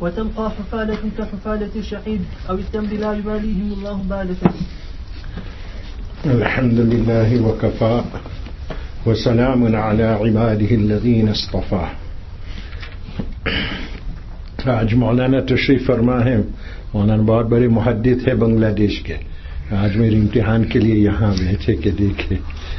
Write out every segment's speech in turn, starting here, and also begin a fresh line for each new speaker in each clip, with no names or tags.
وتبقى حفالة كحفالة الشعير أو التمر لا يباليهم الله بالة.
الحمد لله وكفى وسلام على عباده الذين اصطفى. آج مولانا تشریف فرما ہے. مولانا بہت بڑے محدث ہے بنگلہ دیش کے. آج میرے امتحان کے لیے یہاں بیٹھے کہ دیکھے.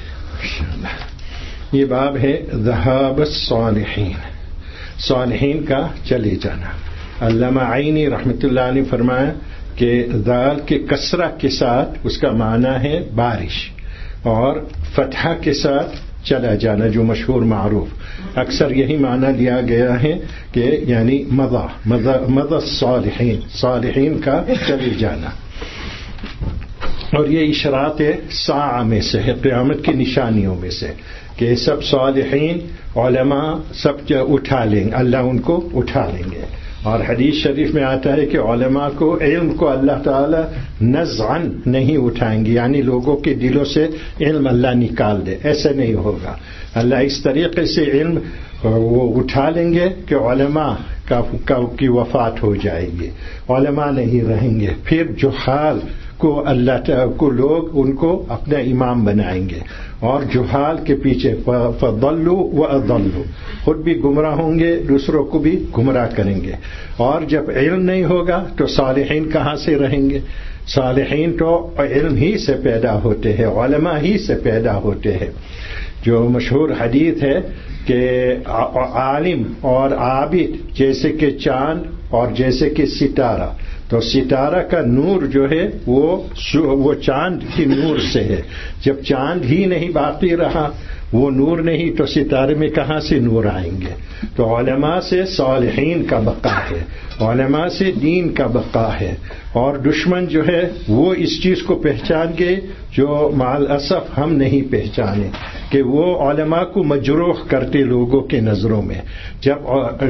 یہ باب ہے ذہاب الصالحین، صالحین کا چلے جانا. علامہ عینی رحمۃ اللہ علیہ فرمایا کہ ذال کے کسرہ کے ساتھ اس کا معنی ہے بارش، اور فتحہ کے ساتھ چلا جانا جو مشہور معروف. اکثر یہی معنی لیا گیا ہے کہ یعنی مضى الصالحین، صالحین کا چلے جانا. اور یہ اشراط ساعہ میں سے ہے، قیامت کی نشانیوں میں سے، کہ سب صالحین علماء سب اٹھا لیں گے، اللہ ان کو اٹھا لیں گے. اور حدیث شریف میں آتا ہے کہ علماء کو، علم کو اللہ تعالی نزعاً نہیں اٹھائیں گے، یعنی لوگوں کے دلوں سے علم اللہ نکال دے، ایسے نہیں ہوگا. اللہ اس طریقے سے علم وہ اٹھا لیں گے کہ علماء کی وفات ہو جائے گی، علماء نہیں رہیں گے. پھر جہال کو اللہ کو لوگ ان کو اپنا امام بنائیں گے، اور جہال کے پیچھے فضلوا واضلوا، خود بھی گمراہ ہوں گے، دوسروں کو بھی گمراہ کریں گے. اور جب علم نہیں ہوگا تو صالحین کہاں سے رہیں گے؟ صالحین تو علم ہی سے پیدا ہوتے ہیں، علماء ہی سے پیدا ہوتے ہیں. جو مشہور حدیث ہے کہ عالم اور عابد جیسے کہ چاند اور جیسے کہ ستارہ. تو ستارہ کا نور جو ہے وہ چاند کی نور سے ہے. جب چاند ہی نہیں باقی رہا، وہ نور نہیں، تو ستارے میں کہاں سے نور آئیں گے؟ تو علماء سے صالحین کا بقا ہے، علماء سے دین کا بقا ہے. اور دشمن جو ہے وہ اس چیز کو پہچان گئے جو مع الاسف ہم نہیں پہچانے، کہ وہ علماء کو مجروح کرتے لوگوں کے نظروں میں. جب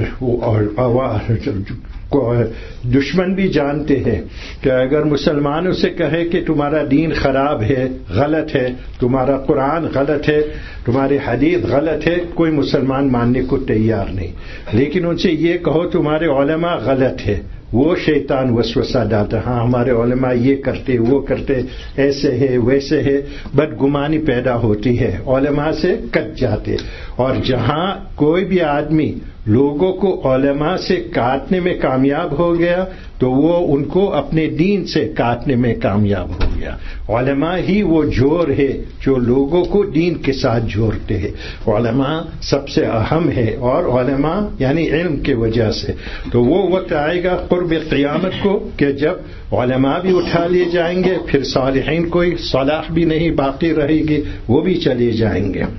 دشمن بھی جانتے ہیں کہ اگر مسلمانوں سے کہے کہ تمہارا دین خراب ہے، غلط ہے، تمہارا قرآن غلط ہے، تمہاری حدیث غلط ہے، کوئی مسلمان ماننے کو تیار نہیں. لیکن ان سے یہ کہو تمہارے علماء غلط ہے، وہ شیطان وسوسہ ڈالتا، ہاں ہمارے علماء یہ کرتے وہ کرتے، ایسے ہے ویسے ہے، بدگمانی پیدا ہوتی ہے، علماء سے کٹ جاتے. اور جہاں کوئی بھی آدمی لوگوں کو علماء سے کاٹنے میں کامیاب ہو گیا تو وہ ان کو اپنے دین سے کاٹنے میں کامیاب ہو گیا. علماء ہی وہ جوڑ ہے جو لوگوں کو دین کے ساتھ جوڑتے ہیں. علماء سب سے اہم ہے، اور علماء یعنی علم کی وجہ سے. تو وہ وقت آئے گا قرب قیامت کو کہ جب علماء بھی اٹھا لیے جائیں گے، پھر صالحین کوئی صلاح بھی نہیں باقی رہے گی، وہ بھی چلے جائیں گے.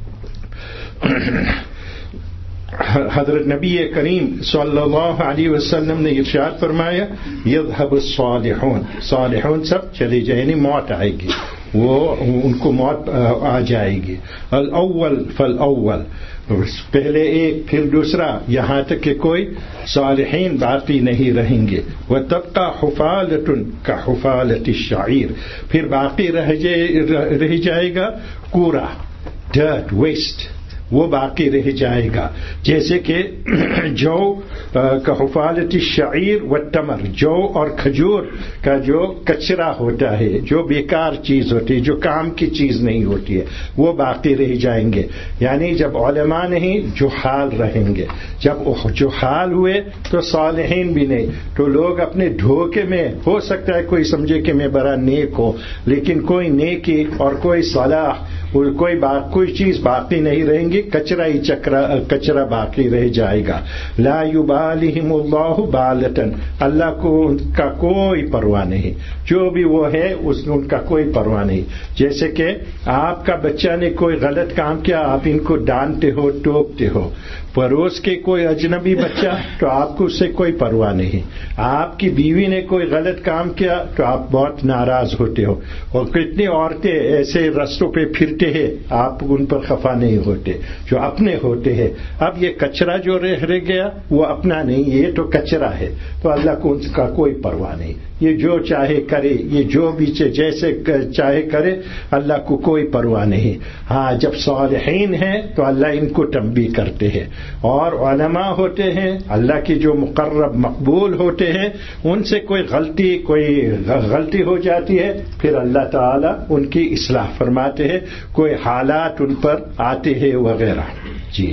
حضرت نبی کریم صلی اللہ علیہ وسلم نے ارشاد فرمایا یذهب الصالحون، صالحون سب چلے جائیں، یعنی موت آئے گی، وہ ان کو موت آ جائے گی. الاول فالاول، پہلے ایک پھر دوسرا، یہاں تک کہ کوئی صالحین باقی نہیں رہیں گے. وتبقى حفالة كحفالة الشعير، پھر باقی رہ جائے گا کوڑا، ڈرٹ، ویسٹ، وہ باقی رہ جائے گا. جیسے کہ جو کحفالت الشعیر والتمر، جو اور کھجور کا جو کچرا ہوتا ہے، جو بیکار چیز ہوتی ہے، جو کام کی چیز نہیں ہوتی ہے، وہ باقی رہ جائیں گے. یعنی جب علماء نہیں، جہال رہیں گے. جب جہال ہوئے تو صالحین بھی نہیں. تو لوگ اپنے دھوکے میں، ہو سکتا ہے کوئی سمجھے کہ میں بڑا نیک ہوں، لیکن کوئی نیکی اور کوئی صلاح، کوئی چیز باقی نہیں رہیں گی، کچرا باقی رہ جائے گا. لا یبالہم اللہ بالۃ، اللہ کو ان کا کوئی پرواہ نہیں، جو بھی وہ ہے ان کا کوئی پرواہ نہیں. جیسے کہ آپ کا بچہ نے کوئی غلط کام کیا، آپ ان کو ڈانٹتے ہو، ٹوکتے ہو. پڑوس کے کوئی اجنبی بچہ تو آپ کو اس سے کوئی پرواہ نہیں. آپ کی بیوی نے کوئی غلط کام کیا تو آپ بہت ناراض ہوتے ہو. اور کتنی عورتیں ایسے رستوں پہ پھرتے ہیں، آپ ان پر خفا نہیں ہوتے، جو اپنے ہوتے ہیں. اب یہ کچرا جو رہ گیا وہ اپنا نہیں، یہ تو کچرا ہے، تو اللہ کو ان کا کوئی پرواہ نہیں. یہ جو چاہے کرے، یہ جو بھی جیسے چاہے کرے، اللہ کو کوئی پرواہ نہیں. ہاں جب صالحین ہیں تو اللہ ان کو تنبیہ کرتے ہیں. اور علماء ہوتے ہیں اللہ کی جو مقرب مقبول ہوتے ہیں، ان سے کوئی غلطی ہو جاتی ہے، پھر اللہ تعالیٰ ان کی اصلاح فرماتے ہیں، کوئی حالات ان پر آتے ہیں وغیرہ. جی.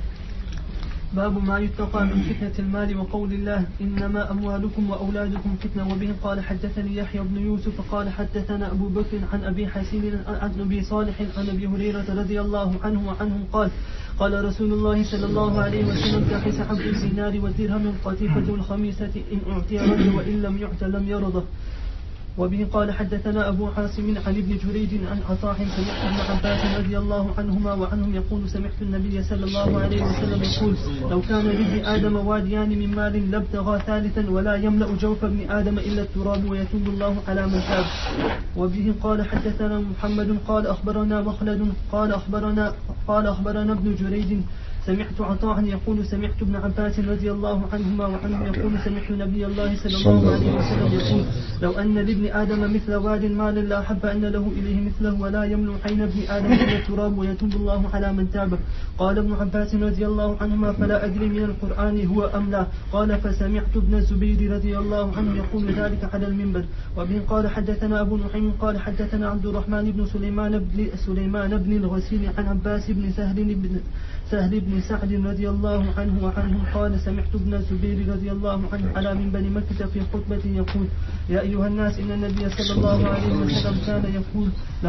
باب ما يتقى من فتنة المال وقول الله إنما أموالكم وأولادكم فتنة. وبه قال حدثني يحيى بن يوسف قال حدثنا أبو بكر عن أبي حسين عن أبي صالح عن أبي هريرة رضي الله عنه وعنهم قال قال رسول الله صلى الله عليه وسلم كحس حب الزينار والدرهم القطيفة الخميسة إن أعطي رد وإن لم يعط لم يرضه. وبه قال حدثنا أبو عاصم عن ابن جريج عن عطاء سمعت ابن عباس رضي الله عنهما وعنهم يقول سمعت النبي صلى الله عليه وسلم يقول لو كان لابن آدم واديان من مال لابتغى ثالثا ولا يملأ جوف ابن آدم إلا التراب ويتوب الله على من تاب. وبه قال حدثنا محمد قال أخبرنا مخلد قال أخبرنا ابن جريج سمعت عطاء يقول سمعت ابن عباس رضي الله عنهما وعنهم يقول سمعت نبي الله صلى الله عليه وسلم يقول لو أن لابن آدم مثل واد مال لا حب أن له إليه مثله ولا يملأ عين ابن آدم إلا التراب ويتوب الله على من تاب. قال ابن عباس رضي الله عنهما فلا أدري من القرآن هو أم لا. قال فسمعت ابن الزبير رضي الله عنه يقول ذلك على المنبر. وبه قال حدثنا أبو نعيم قال حدثنا عبد الرحمن بن سليمان بن الغسيل عن عباس بن سهل بن سعد رضي الله عنه وعنهم قال سمعت ابن الزبير رضي الله عنه على منبر مكة في خطبة يقول يا أيها الناس إن النبي صلى الله عليه وسلم كان يقول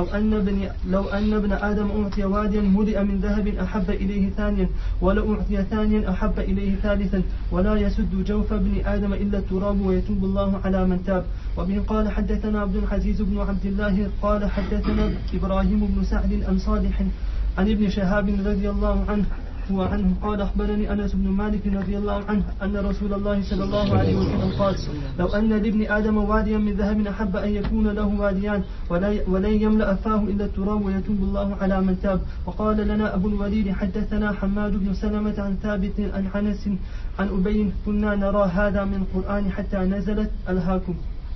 لو أن ابن آدم أعطي واديا ملئ من ذهب أحب إليه ثانيا ولو أعطي ثانيا أحب إليه ثالثا ولا يسد جوف ابن آدم إلا التراب ويتوب الله على من تاب. وبه قال حدثنا عبد العزيز بن عبد الله قال حدثنا إبراهيم بن سعد عن صالح عن ابن شهاب رضي الله عنه وعنه قال أخبرني أنس بن مالك رضي الله عنه أن رسول الله صلى الله عليه وسلم قال لو أن لابن آدم واديا من ذهب أحب أن يكون له واديان ولن يملأ فاه إلا التراب ويتوب الله على من تاب. وقال لنا أبو الوليد حدثنا حماد بن سلمة عن ثابت عن أنس عن أبي كنا نرى هذا من القرآن حتى نزلت ألهاكم.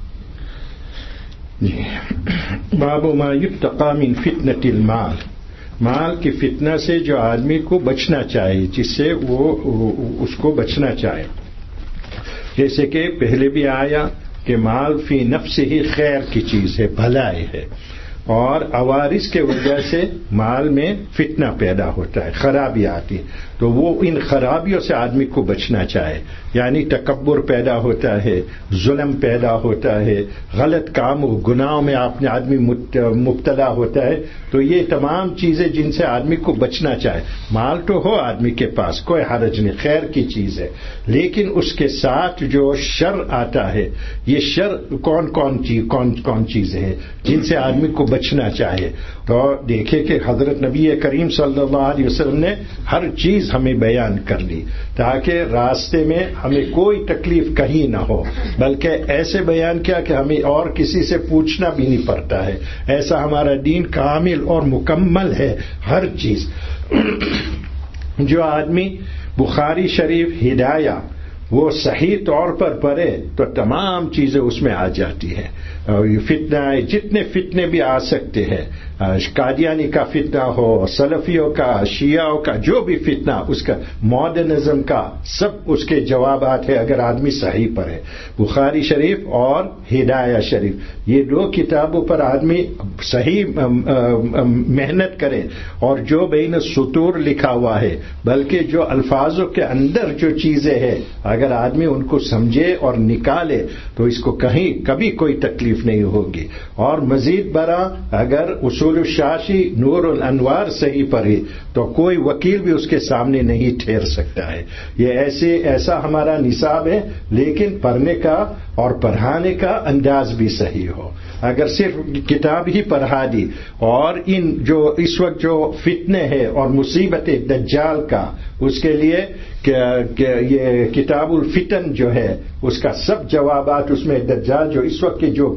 باب ما يتقى من فتنة المال، مال کی فتنہ سے جو آدمی کو بچنا چاہیے، جس سے وہ اس کو بچنا چاہے. جیسے کہ پہلے بھی آیا کہ مال فی نفس ہی خیر کی چیز ہے، بھلائی ہے، اور عوارض کے وجہ سے مال میں فتنہ پیدا ہوتا ہے، خرابی آتی ہے، تو وہ ان خرابیوں سے آدمی کو بچنا چاہے. یعنی تکبر پیدا ہوتا ہے، ظلم پیدا ہوتا ہے، غلط کام و گناہوں میں آدمی مبتلا ہوتا ہے. تو یہ تمام چیزیں جن سے آدمی کو بچنا چاہے. مال تو ہو آدمی کے پاس، کوئی حرج نہیں، خیر کی چیز ہے، لیکن اس کے ساتھ جو شر آتا ہے، یہ شر کون چیزیں ہیں جن سے آدمی کو بچنا چاہیے. تو دیکھیں کہ حضرت نبی کریم صلی اللہ علیہ وسلم نے ہر چیز ہمیں بیان کر لی تاکہ راستے میں ہمیں کوئی تکلیف کہیں نہ ہو، بلکہ ایسے بیان کیا کہ ہمیں اور کسی سے پوچھنا بھی نہیں پڑتا ہے. ایسا ہمارا دین کامل اور مکمل ہے، ہر چیز. جو آدمی بخاری شریف ہدایہ وہ صحیح طور پر پڑھے تو تمام چیزیں اس میں آ جاتی ہیں. فتنہ جتنے فتنے بھی آ سکتے ہیں، قادیانی کا فتنہ ہو، سلفیوں کا، شیعوں کا، جو بھی فتنہ، اس کا ماڈرنزم کا، سب اس کے جوابات ہیں اگر آدمی صحیح پڑھے. بخاری شریف اور ہدایہ شریف، یہ دو کتابوں پر آدمی صحیح محنت کرے، اور جو بین السطور لکھا ہوا ہے، بلکہ جو الفاظوں کے اندر جو چیزیں ہیں، اگر آدمی ان کو سمجھے اور نکالے تو اس کو کبھی کوئی تکلیف نہیں ہوگی. اور مزید برآں اگر اصول الشاشی نور الانوار صحیح پڑھی تو کوئی وکیل بھی اس کے سامنے نہیں ٹھہر سکتا ہے. یہ ایسا ہمارا نصاب ہے، لیکن پڑھنے کا اور پڑھانے کا انداز بھی صحیح ہو. اگر صرف کتاب ہی پڑھا دی اور ان جو اس وقت جو فتنے ہیں اور مصیبت دجال کا، اس کے لیے کہ یہ کتاب الفتن جو ہے اس کا سب جوابات اس میں دجال جو اس وقت کے جو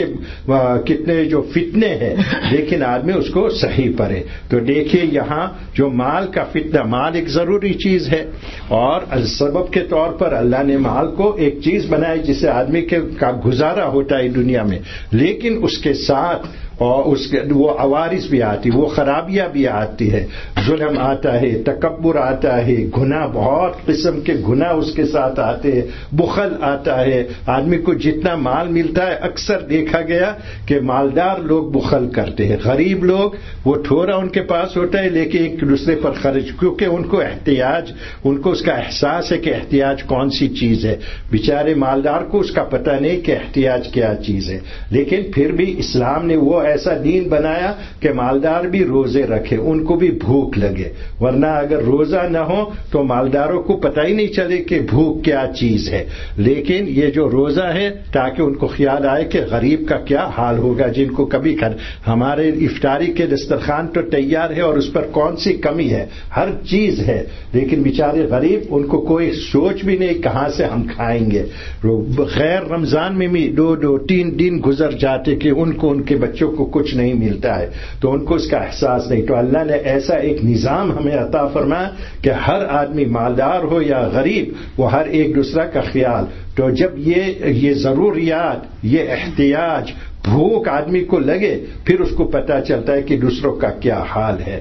کتنے جو فتنے ہیں، لیکن آدمی اس کو صحیح پڑھے. تو دیکھیے یہاں جو مال کا فتنہ، مال ایک ضروری چیز ہے، اور سبب کے طور پر اللہ نے مال کو ایک چیز بنائی جس سے آدمی کا گزارا ہوتا ہے دنیا میں، لیکن اس کے ساتھ اور اس کے وہ عوارض بھی آتی, وہ خرابیاں بھی آتی ہے, ظلم آتا ہے, تکبر آتا ہے, گناہ, بہت قسم کے گناہ اس کے ساتھ آتے ہیں, بخل آتا ہے. آدمی کو جتنا مال ملتا ہے اکثر دیکھا گیا کہ مالدار لوگ بخل کرتے ہیں, غریب لوگ وہ تھوڑا ان کے پاس ہوتا ہے لیکن ایک دوسرے پر خرچ, کیونکہ ان کو احتیاج, ان کو اس کا احساس ہے کہ احتیاج کون سی چیز ہے. بیچارے مالدار کو اس کا پتہ نہیں کہ احتیاج کیا چیز ہے, لیکن پھر بھی اسلام نے وہ ایسا دین بنایا کہ مالدار بھی روزے رکھے, ان کو بھی بھوک لگے, ورنہ اگر روزہ نہ ہو تو مالداروں کو پتہ ہی نہیں چلے کہ بھوک کیا چیز ہے. لیکن یہ جو روزہ ہے تاکہ ان کو خیال آئے کہ غریب کا کیا حال ہوگا, جن کو کبھی ہمارے افطاری کے دسترخوان تو تیار ہے اور اس پر کون سی کمی ہے, ہر چیز ہے, لیکن بیچارے غریب, ان کو کوئی سوچ بھی نہیں کہاں سے ہم کھائیں گے. غیر رمضان میں بھی 2-3 دن گزر جاتے کہ ان کو ان کے بچوں کو کچھ نہیں ملتا ہے, تو ان کو اس کا احساس نہیں. تو اللہ نے ایسا ایک نظام ہمیں عطا فرمایا کہ ہر آدمی مالدار ہو یا غریب وہ ہر ایک دوسرا کا خیال. تو جب یہ ضروریات, یہ احتیاج, بھوک آدمی کو لگے, پھر اس کو پتہ چلتا ہے کہ دوسروں کا کیا حال ہے.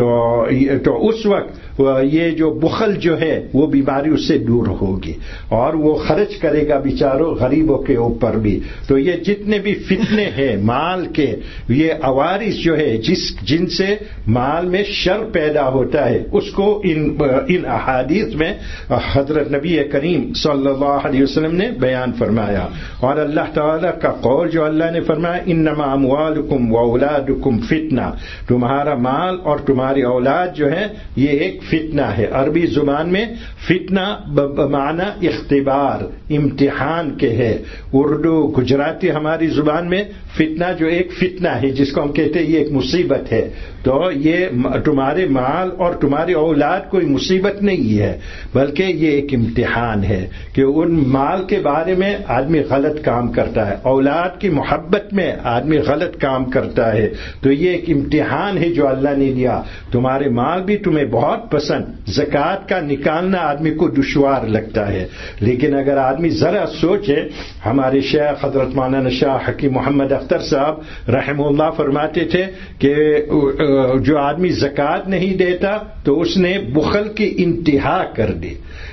تو اس وقت یہ جو بخل جو ہے وہ بیماری اس سے دور ہوگی اور وہ خرچ کرے گا بیچاروں غریبوں کے اوپر بھی. تو یہ جتنے بھی فتنے ہیں مال کے, یہ عوارض جو ہے جن سے مال میں شر پیدا ہوتا ہے, اس کو ان احادیث میں حضرت نبی کریم صلی اللہ علیہ وسلم نے بیان فرمایا. اور اللہ تعالیٰ کا قول جو اللہ نے فرمایا, انما اموالکم واولادکم فتنہ, تمہارا مال اور تمہاری اولاد جو ہے یہ ایک فتنہ ہے. عربی زبان میں فتنہ بمعنی اختبار, امتحان کے ہے. اردو گجراتی ہماری زبان میں فتنہ جو ایک فتنہ ہے جس کو ہم کہتے ہیں یہ ایک مصیبت ہے. تو یہ تمہارے مال اور تمہاری اولاد کوئی مصیبت نہیں ہے بلکہ یہ ایک امتحان ہے کہ ان مال کے بارے میں آدمی غلط کام کرتا ہے, اولاد کی محبت میں آدمی غلط کام کرتا ہے. تو یہ ایک امتحان ہے جو اللہ نے دیا. تمہارے مال بھی تمہیں بہت پسند, زکوٰۃ کا نکالنا آدمی کو دشوار لگتا ہے, لیکن اگر آدمی ذرا سوچے, ہمارے شیخ حضرت مولانا شاہ حکیم محمد اختر صاحب رحمہ اللہ فرماتے تھے کہ جو آدمی زکوٰۃ نہیں دیتا تو اس نے بخل کی انتہا کر دی.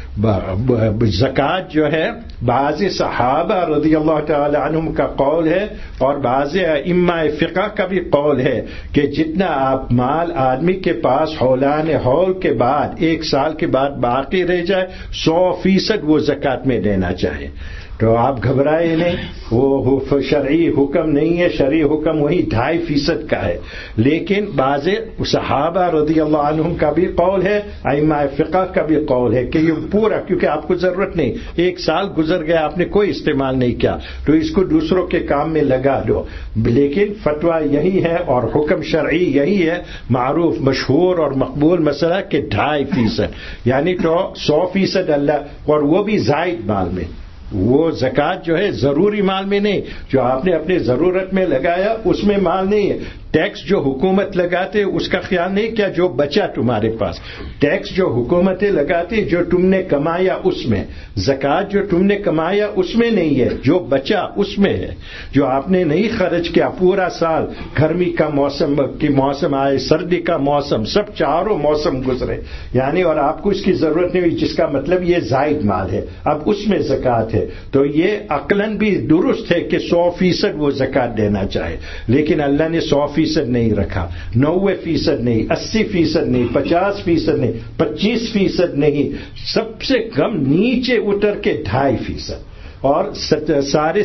زکوٰۃ جو ہے بعض صحابہ رضی اللہ تعالی عنہم کا قول ہے اور بعض ائمہ فقہ کا بھی قول ہے کہ جتنا آپ مال آدمی کے پاس حولان حول کے بعد 1 سال کے بعد باقی رہ جائے 100% وہ زکوٰۃ میں دینا چاہیے. تو آپ گھبرائے نہیں, وہ شرعی حکم نہیں ہے, شرعی حکم وہی 2.5% کا ہے. لیکن بعض صحابہ رضی اللہ عنہم کا بھی قول ہے, ائمہ فقہ کا بھی قول ہے کہ یہ پورا, کیونکہ آپ کو ضرورت نہیں, 1 سال گزر گیا آپ نے کوئی استعمال نہیں کیا تو اس کو دوسروں کے کام میں لگا دو. لیکن فتویٰ یہی ہے اور حکم شرعی یہی ہے, معروف مشہور اور مقبول مسئلہ کہ 2.5%, یعنی تو 100% اللہ, اور وہ بھی زائد مال میں. وہ زکوٰۃ جو ہے ضروری مال میں نہیں, جو آپ نے اپنے ضرورت میں لگایا اس میں مال نہیں ہے. ٹیکس جو حکومت لگاتے اس کا خیال نہیں کیا جو بچا تمہارے پاس, ٹیکس جو حکومتیں لگاتی جو تم نے کمایا اس میں, زکوٰۃ جو تم نے کمایا اس میں نہیں ہے, جو بچا اس میں ہے, جو آپ نے نہیں خرچ کیا پورا سال. گرمی کا موسم آئے, سردی کا موسم, سب چاروں موسم گزرے یعنی, اور آپ کو اس کی ضرورت نہیں ہوئی, جس کا مطلب یہ زائد مال ہے, اب اس میں زکوٰۃ ہے. تو یہ عقلاً بھی درست ہے کہ 100% وہ زکوٰۃ دینا چاہے, لیکن اللہ نے 100% نہیں رکھا, 90% نہیں, 80% نہیں, 50% نہیں, 25% نہیں, سب سے کم نیچے اتر کے 2.5%, اور سارے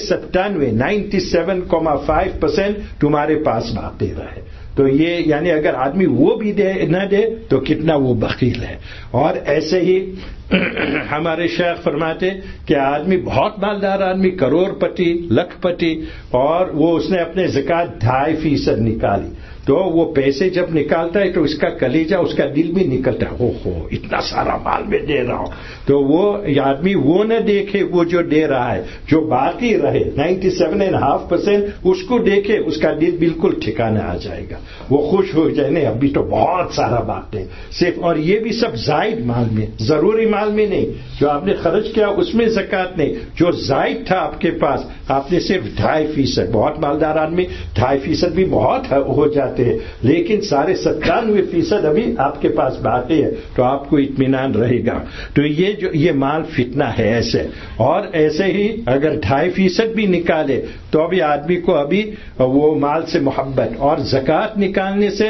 97.5% تمہارے پاس باقی رہے. تو یہ یعنی اگر آدمی وہ بھی نہ دے تو کتنا وہ بخیل ہے. اور ایسے ہی ہمارے شیخ فرماتے کہ آدمی بہت مالدار آدمی, کروڑ پتی, لکھ پتی, اور وہ اس نے اپنے زکوٰۃ 2.5% نکالی تو وہ پیسے جب نکالتا ہے تو اس کا کلیجہ اس کا دل بھی نکلتا ہے، ہو اتنا سارا مال میں دے رہا ہوں. تو وہ آدمی وہ نہ دیکھے وہ جو دے رہا ہے، جو باقی رہے 97.5% اس کو دیکھے، اس کا دل بالکل ٹھکانے آ جائے گا، وہ خوش ہو جائے نہیں ابھی تو بہت سارا بانٹے صرف. اور یہ بھی سب زائد مال میں، ضروری مال میں نہیں. جو آپ نے خرچ کیا اس میں زکوٰۃ نہیں، جو زائد تھا آپ کے پاس آپ نے صرف 2.5%. بہت مالدار آدمی 2.5% بھی بہت ہو جاتے ہیں، لیکن 97.5% ابھی آپ کے پاس باقی ہے تو آپ کو اطمینان رہے گا. تو یہ مال فتنہ ہے ایسے. اور ایسے ہی اگر 2.5% بھی نکالے تو بھی آدمی کو ابھی وہ مال سے محبت، اور زکوٰۃ نکالنے سے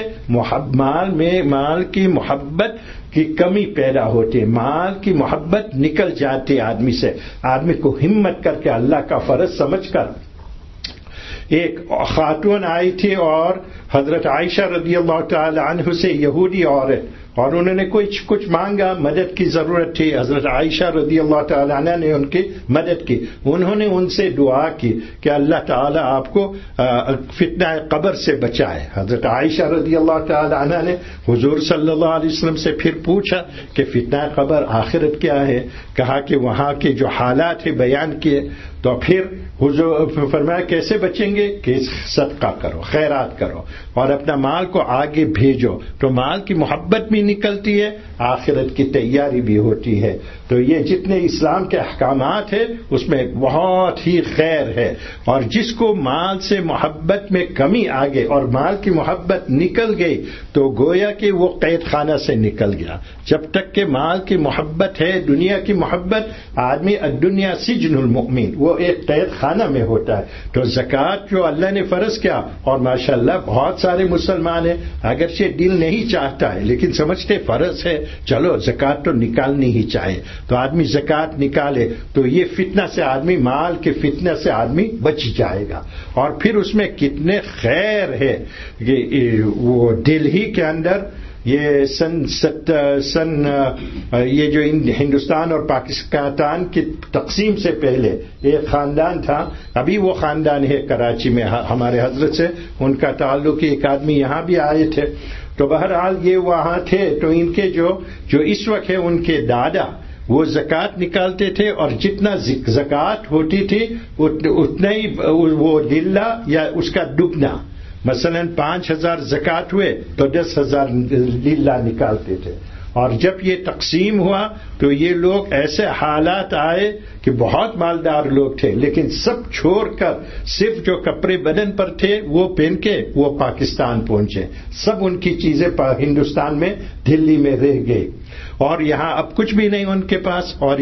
مال کی محبت کی کمی پیدا ہوتی ہے، مال کی محبت نکل جاتی ہے آدمی سے. آدمی کو ہمت کر کے اللہ کا فرض سمجھ کر. ایک خاتون آئی تھی اور حضرت عائشہ رضی اللہ تعالی عنہ سے، یہودی عورت، اور انہوں نے کچھ مانگا، مدد کی ضرورت تھی. حضرت عائشہ رضی اللہ تعالی عنہ نے ان کی مدد کی. انہوں نے ان سے دعا کی کہ اللہ تعالیٰ آپ کو فتنہ قبر سے بچائے. حضرت عائشہ رضی اللہ تعالی عنہ نے حضور صلی اللہ علیہ وسلم سے پھر پوچھا کہ فتنہ قبر آخرت کیا ہے؟ کہا کہ وہاں کے جو حالات ہیں بیان کیے. تو پھر حضور فرمایا کیسے بچیں گے؟ کہ صدقہ کرو، خیرات کرو اور اپنا مال کو آگے بھیجو. تو مال کی محبت بھی نکلتی ہے، آخرت کی تیاری بھی ہوتی ہے. تو یہ جتنے اسلام کے احکامات ہیں اس میں بہت ہی خیر ہے. اور جس کو مال سے محبت میں کمی آ گئی اور مال کی محبت نکل گئی تو گویا کہ وہ قید خانہ سے نکل گیا. جب تک کہ مال کی محبت ہے، دنیا کی محبت، آدمی الدنیا سجن المؤمن، وہ ایک قید خانہ میں ہوتا ہے. تو زکوٰۃ جو اللہ نے فرض کیا، اور ماشاءاللہ بہت سارے مسلمان ہیں اگرچہ دل نہیں چاہتا ہے لیکن سمجھتے فرض ہے، چلو زکوٰۃ تو نکالنی ہی چاہیے. تو آدمی زکوٰۃ نکالے تو یہ فتنہ سے آدمی، مال کے فتنہ سے آدمی بچ جائے گا. اور پھر اس میں کتنے خیر ہے. وہ دلہی کے اندر یہ یہ جو ہندوستان اور پاکستان کی تقسیم سے پہلے ایک خاندان تھا، ابھی وہ خاندان ہے کراچی میں ہمارے حضرت سے ان کا تعلق. ایک آدمی یہاں بھی آئے تھے. تو بہرحال یہ وہاں تھے تو ان کے جو اس وقت ہے ان کے دادا وہ زکوٰۃ نکالتے تھے، اور جتنا زکوٰۃ ہوتی تھی اتنا ہی وہ للہ یا اس کا دگنا، مثلا 5,000 زکوٰۃ ہوئے تو 10,000 للہ نکالتے تھے. اور جب یہ تقسیم ہوا تو یہ لوگ ایسے حالات آئے کہ بہت مالدار لوگ تھے لیکن سب چھوڑ کر صرف جو کپڑے بدن پر تھے وہ پہن کے وہ پاکستان پہنچے. سب ان کی چیزیں ہندوستان میں دلی میں رہ گئی اور یہاں اب کچھ بھی نہیں ان کے پاس. اور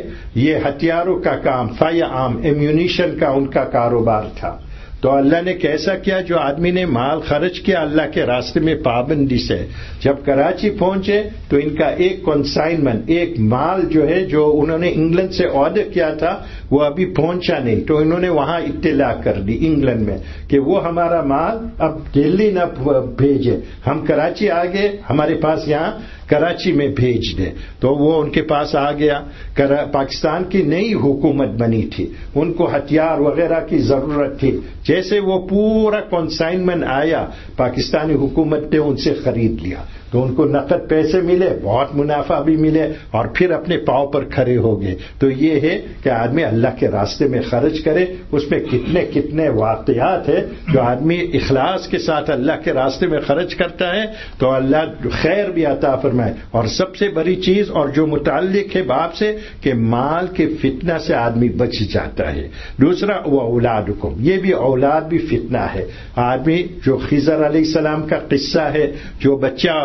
یہ ہتھیاروں کا کام، فائر آرم، ایمیونیشن کا ان کا کاروبار تھا. تو اللہ نے کیسا کیا، جو آدمی نے مال خرچ کیا اللہ کے راستے میں پابندی سے، جب کراچی پہنچے تو ان کا ایک کنسائنمنٹ، ایک مال جو ہے جو انہوں نے انگلینڈ سے آرڈر کیا تھا وہ ابھی پہنچا نہیں. تو انہوں نے وہاں اطلاع کر دی انگلینڈ میں کہ وہ ہمارا مال اب دلی نہ بھیجے، ہم کراچی آ گئے، ہمارے پاس یہاں کراچی میں بھیج دے. تو وہ ان کے پاس آ گیا. پاکستان کی نئی حکومت بنی تھی، ان کو ہتھیار وغیرہ کی ضرورت تھی. جیسے وہ پورا کنسائنمنٹ آیا پاکستانی حکومت نے ان سے خرید لیا تو ان کو نقد پیسے ملے، بہت منافع بھی ملے اور پھر اپنے پاؤں پر کھڑے ہو گئے. تو یہ ہے کہ آدمی اللہ کے راستے میں خرچ کرے. اس میں کتنے واقعات ہیں. جو آدمی اخلاص کے ساتھ اللہ کے راستے میں خرچ کرتا ہے تو اللہ خیر بھی عطا فرمائے. اور سب سے بڑی چیز اور جو متعلق ہے باپ سے کہ مال کے فتنہ سے آدمی بچ جاتا ہے. دوسرا وہ اولادکم، یہ بھی اولاد بھی فتنہ ہے. آدمی جو خضر علیہ السلام کا قصہ ہے، جو بچہ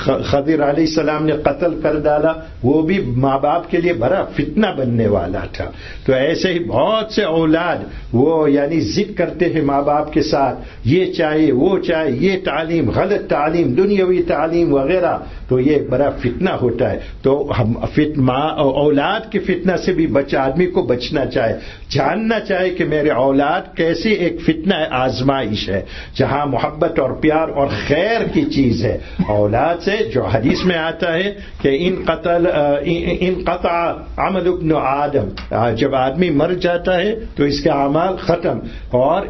خضر علیہ السلام نے قتل کر ڈالا، وہ بھی ماں باپ کے لیے بڑا فتنہ بننے والا تھا. تو ایسے ہی بہت سے اولاد وہ یعنی ضد کرتے ہیں ماں باپ کے ساتھ، یہ چاہیے وہ چاہیے، یہ تعلیم، غلط تعلیم، دنیاوی تعلیم وغیرہ. تو یہ بڑا فتنہ ہوتا ہے. تو اولاد کے فتنہ سے بھی آدمی کو بچنا چاہے، جاننا چاہے کہ میرے اولاد کیسی ایک فتنہ آزمائش ہے جہاں محبت اور پیار اور خیر کی چیز ہے. اولاد اولاد سے جو حدیث میں آتا ہے کہ انقطع عمل ابن آدم، جب آدمی مر جاتا ہے تو اس کے اعمال ختم، اور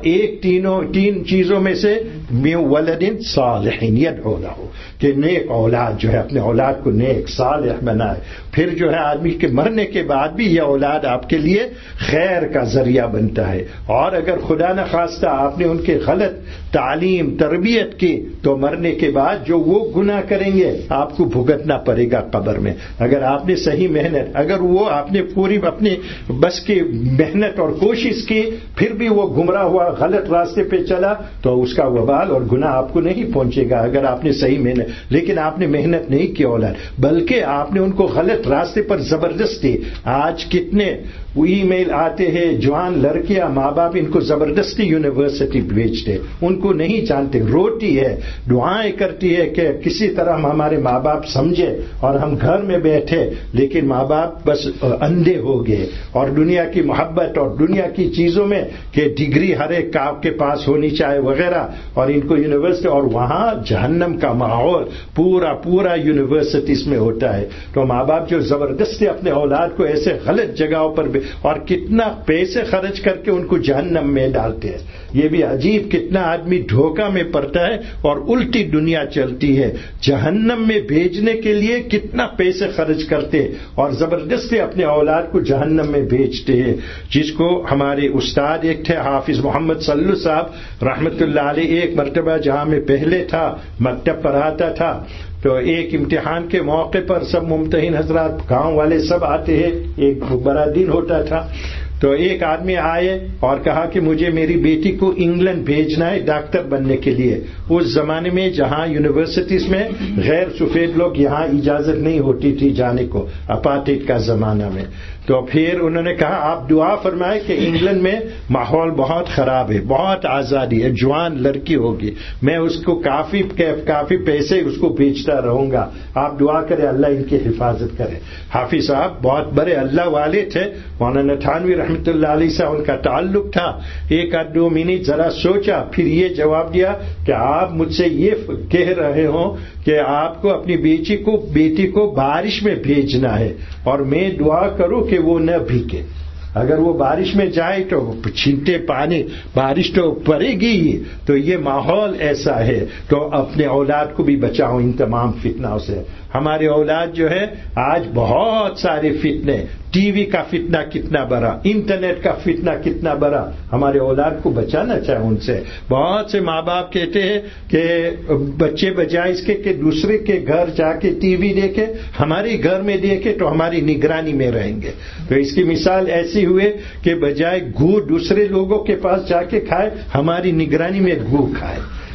تین چیزوں میں سے ولد صالح يدعو له، کہ نیک اولاد جو ہے اپنے اولاد کو نیک صالح بنائے. پھر جو ہے آدمی کے مرنے کے بعد بھی یہ اولاد آپ کے لیے خیر کا ذریعہ بنتا ہے، اور اگر خدا نخواستہ آپ نے ان کے غلط تعلیم تربیت کی تو مرنے کے بعد جو وہ گناہ کریں گے آپ کو بھگتنا پڑے گا قبر میں. اگر آپ نے صحیح محنت، اگر وہ آپ نے پوری اپنی بس کی محنت اور کوشش کی پھر بھی وہ گمراہ ہوا، غلط راستے پہ چلا، تو اس کا وبال اور گناہ آپ کو نہیں پہنچے گا اگر آپ نے صحیح محنت. لیکن آپ نے محنت نہیں کی اولاد، بلکہ آپ نے ان کو غلط راستے پر زبردستی. آج کتنے ای میل آتے ہیں، جوان لڑکیاں ماں باپ ان کو زبردستی یونیورسٹی بھیجتے، ان کو نہیں جانتے، روتی ہے، دعائیں کرتی ہے کہ کسی طرح ہمارے ماں باپ سمجھے اور ہم گھر میں بیٹھے، لیکن ماں باپ بس اندھے ہو گئے اور دنیا کی محبت اور دنیا کی چیزوں میں کہ ڈگری ہر ایک آپ کے پاس ہونی چاہے وغیرہ، اور ان کو یونیورسٹی، اور وہاں جہنم کا ماحول پورا یونیورسٹیز میں ہوتا ہے. تو ماں باپ جو زبردستی اپنے اولاد کو ایسے غلط جگہوں پر اور کتنا پیسے خرچ کر کے ان کو جہنم میں ڈالتے ہیں. یہ بھی عجیب، کتنا آدمی دھوکہ میں پڑتا ہے اور الٹی دنیا چلتی ہے. جہنم میں بھیجنے کے لیے کتنا پیسے خرچ کرتے اور زبردستی اپنے اولاد کو جہنم میں بھیجتے ہیں. جس کو ہمارے استاد ایک تھے حافظ محمد صلو صاحب رحمت اللہ علیہ، ایک مرتبہ جہاں میں پہلے تھا مکتب پڑھاتا تھا، تو ایک امتحان کے موقع پر سب ممتحن حضرات گاؤں والے سب آتے ہیں، ایک بڑا دن ہوتا تھا. تو ایک آدمی آئے اور کہا کہ مجھے میری بیٹی کو انگلینڈ بھیجنا ہے ڈاکٹر بننے کے لیے. اس زمانے میں جہاں یونیورسٹیز میں غیر سفید لوگ یہاں اجازت نہیں ہوتی تھی جانے کو، اپارٹھائڈ کا زمانہ میں. تو پھر انہوں نے کہا آپ دعا فرمائے کہ انگلینڈ میں ماحول بہت خراب ہے، بہت آزادی ہے، جوان لڑکی ہوگی، میں اس کو کافی پیسے اس کو بیچتا رہوں گا، آپ دعا کریں اللہ ان کی حفاظت کرے. حافظ صاحب بہت بڑے اللہ والے تھے، مولانا تھانوی رحمۃ اللہ علیہ سے ان کا تعلق تھا. ایک آدھ دو منٹ ذرا سوچا، پھر یہ جواب دیا کہ آپ مجھ سے یہ کہہ رہے ہوں کہ آپ کو اپنی بیٹی کو بارش میں بھیجنا ہے اور میں دعا کروں کہ وہ نہ بھیگے. اگر وہ بارش میں جائے تو چھینٹے پانی، بارش تو پڑے گی ہی. تو یہ ماحول ایسا ہے، تو اپنے اولاد کو بھی بچاؤ ان تمام فتنوں سے. ہمارے اولاد جو ہے آج بہت سارے فتنے، ٹی وی کا فتنہ کتنا بڑا، انٹرنیٹ کا فتنہ کتنا بڑا، ہمارے اولاد کو بچانا چاہے ان سے. بہت سے ماں باپ کہتے ہیں کہ بچے بجائے اس کے کہ دوسرے کے گھر جا کے ٹی وی دیکھے، ہمارے گھر میں دیکھے تو ہماری نگرانی میں رہیں گے. تو اس کی مثال ایسی ہوئے کہ بجائے گو دوسرے لوگوں کے پاس جا کے کھائے، ہماری نگرانی میں گو کھائے.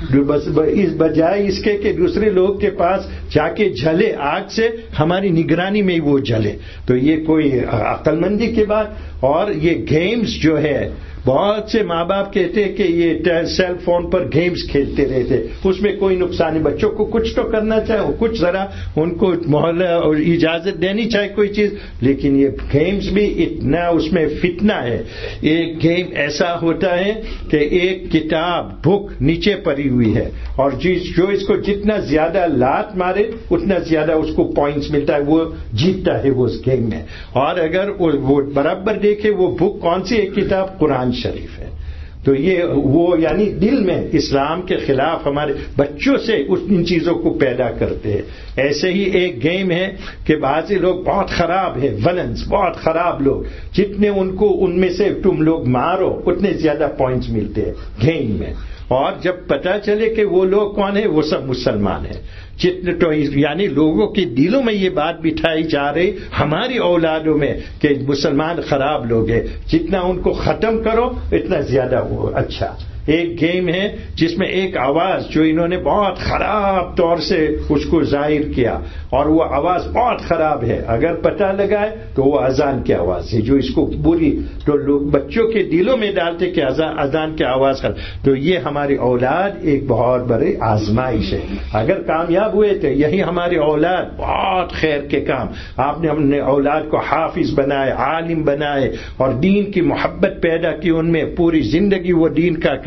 اس بجائے اس کے کہ دوسرے لوگ کے پاس جا کے جلے آگ سے، ہماری نگرانی میں وہ جلے. تو یہ کوئی عقل مندی کی بات. اور یہ گیمز جو ہے، بہت سے ماں باپ کہتے ہیں کہ یہ سیل فون پر گیمز کھیلتے رہتے، اس میں کوئی نقصان نہیں. بچوں کو کچھ تو کرنا چاہے، کچھ ذرا ان کو محلہ اور اجازت دینی چاہیے کوئی چیز، لیکن یہ گیمز بھی اتنا اس میں فتنہ ہے. ایک گیم ایسا ہوتا ہے کہ ایک کتاب بک نیچے پڑی ہوئی ہے اور جو اس کو جتنا زیادہ لات مارے اتنا زیادہ اس کو پوائنٹس ملتا ہے، وہ جیتتا ہے وہ اس گیم میں. اور اگر وہ برابر دیکھے وہ بک کون سی، ایک کتاب قرآن شریف ہے. تو یہ وہ یعنی دل میں اسلام کے خلاف ہمارے بچوں سے ان چیزوں کو پیدا کرتے ہیں. ایسے ہی ایک گیم ہے کہ بعض لوگ بہت خراب ہے، ولنس بہت خراب لوگ، جتنے ان میں سے تم لوگ مارو اتنے زیادہ پوائنٹس ملتے ہیں گیم میں. اور جب پتہ چلے کہ وہ لوگ کون ہیں، وہ سب مسلمان ہیں. جتنے تو یعنی لوگوں کے دلوں میں یہ بات بٹھائی جا رہی ہماری اولادوں میں کہ مسلمان خراب لوگ ہیں، جتنا ان کو ختم کرو اتنا زیادہ وہ اچھا. ایک گیم ہے جس میں ایک آواز جو انہوں نے بہت خراب طور سے اس کو ظاہر کیا، اور وہ آواز بہت خراب ہے، اگر پتہ لگائے تو وہ اذان کی آواز ہے جو اس کو بری تو لوگ بچوں کے دلوں میں ڈالتے کہ اذان کی آواز خراب. تو یہ ہماری اولاد ایک بہت بڑی آزمائش ہے. اگر کامیاب ہوئے تو یہی ہماری اولاد بہت خیر کے کام. آپ نے ہم نے اولاد کو حافظ بنائے، عالم بنائے اور دین کی محبت پیدا کی، ان میں پوری زندگی وہ دین کا کام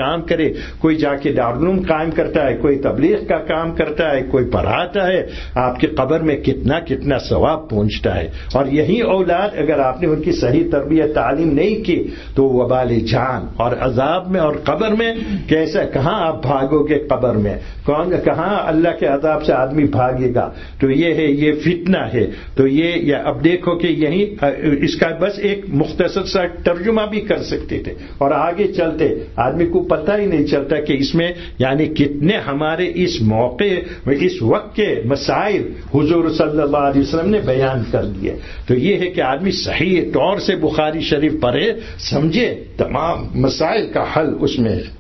کام کرے, کوئی جا کے دارالعلوم قائم کرتا ہے, کوئی تبلیغ کا کام کرتا ہے, کوئی پڑھاتا ہے, آپ کی قبر میں کتنا کتنا ثواب پہنچتا ہے. اور یہی اولاد اگر آپ نے ان کی صحیح تربیت تعلیم نہیں کی تو وبال جان اور عذاب میں اور قبر میں کیسا, کہاں آپ بھاگو گے قبر میں, کہاں اللہ کے عذاب سے آدمی بھاگے گا. تو یہ ہے, یہ فتنہ ہے. تو یہ اب دیکھو کہ یہی اس کا بس ایک مختصر سا ترجمہ بھی کر سکتے تھے اور آگے چلتے آدمی کو پتہ ہی نہیں چلتا کہ اس میں یعنی کتنے ہمارے اس موقع اس وقت کے مسائل حضور صلی اللہ علیہ وسلم نے بیان کر دیے. تو یہ ہے کہ آدمی صحیح طور سے بخاری شریف پڑھے, سمجھے, تمام مسائل کا حل اس میں ہے.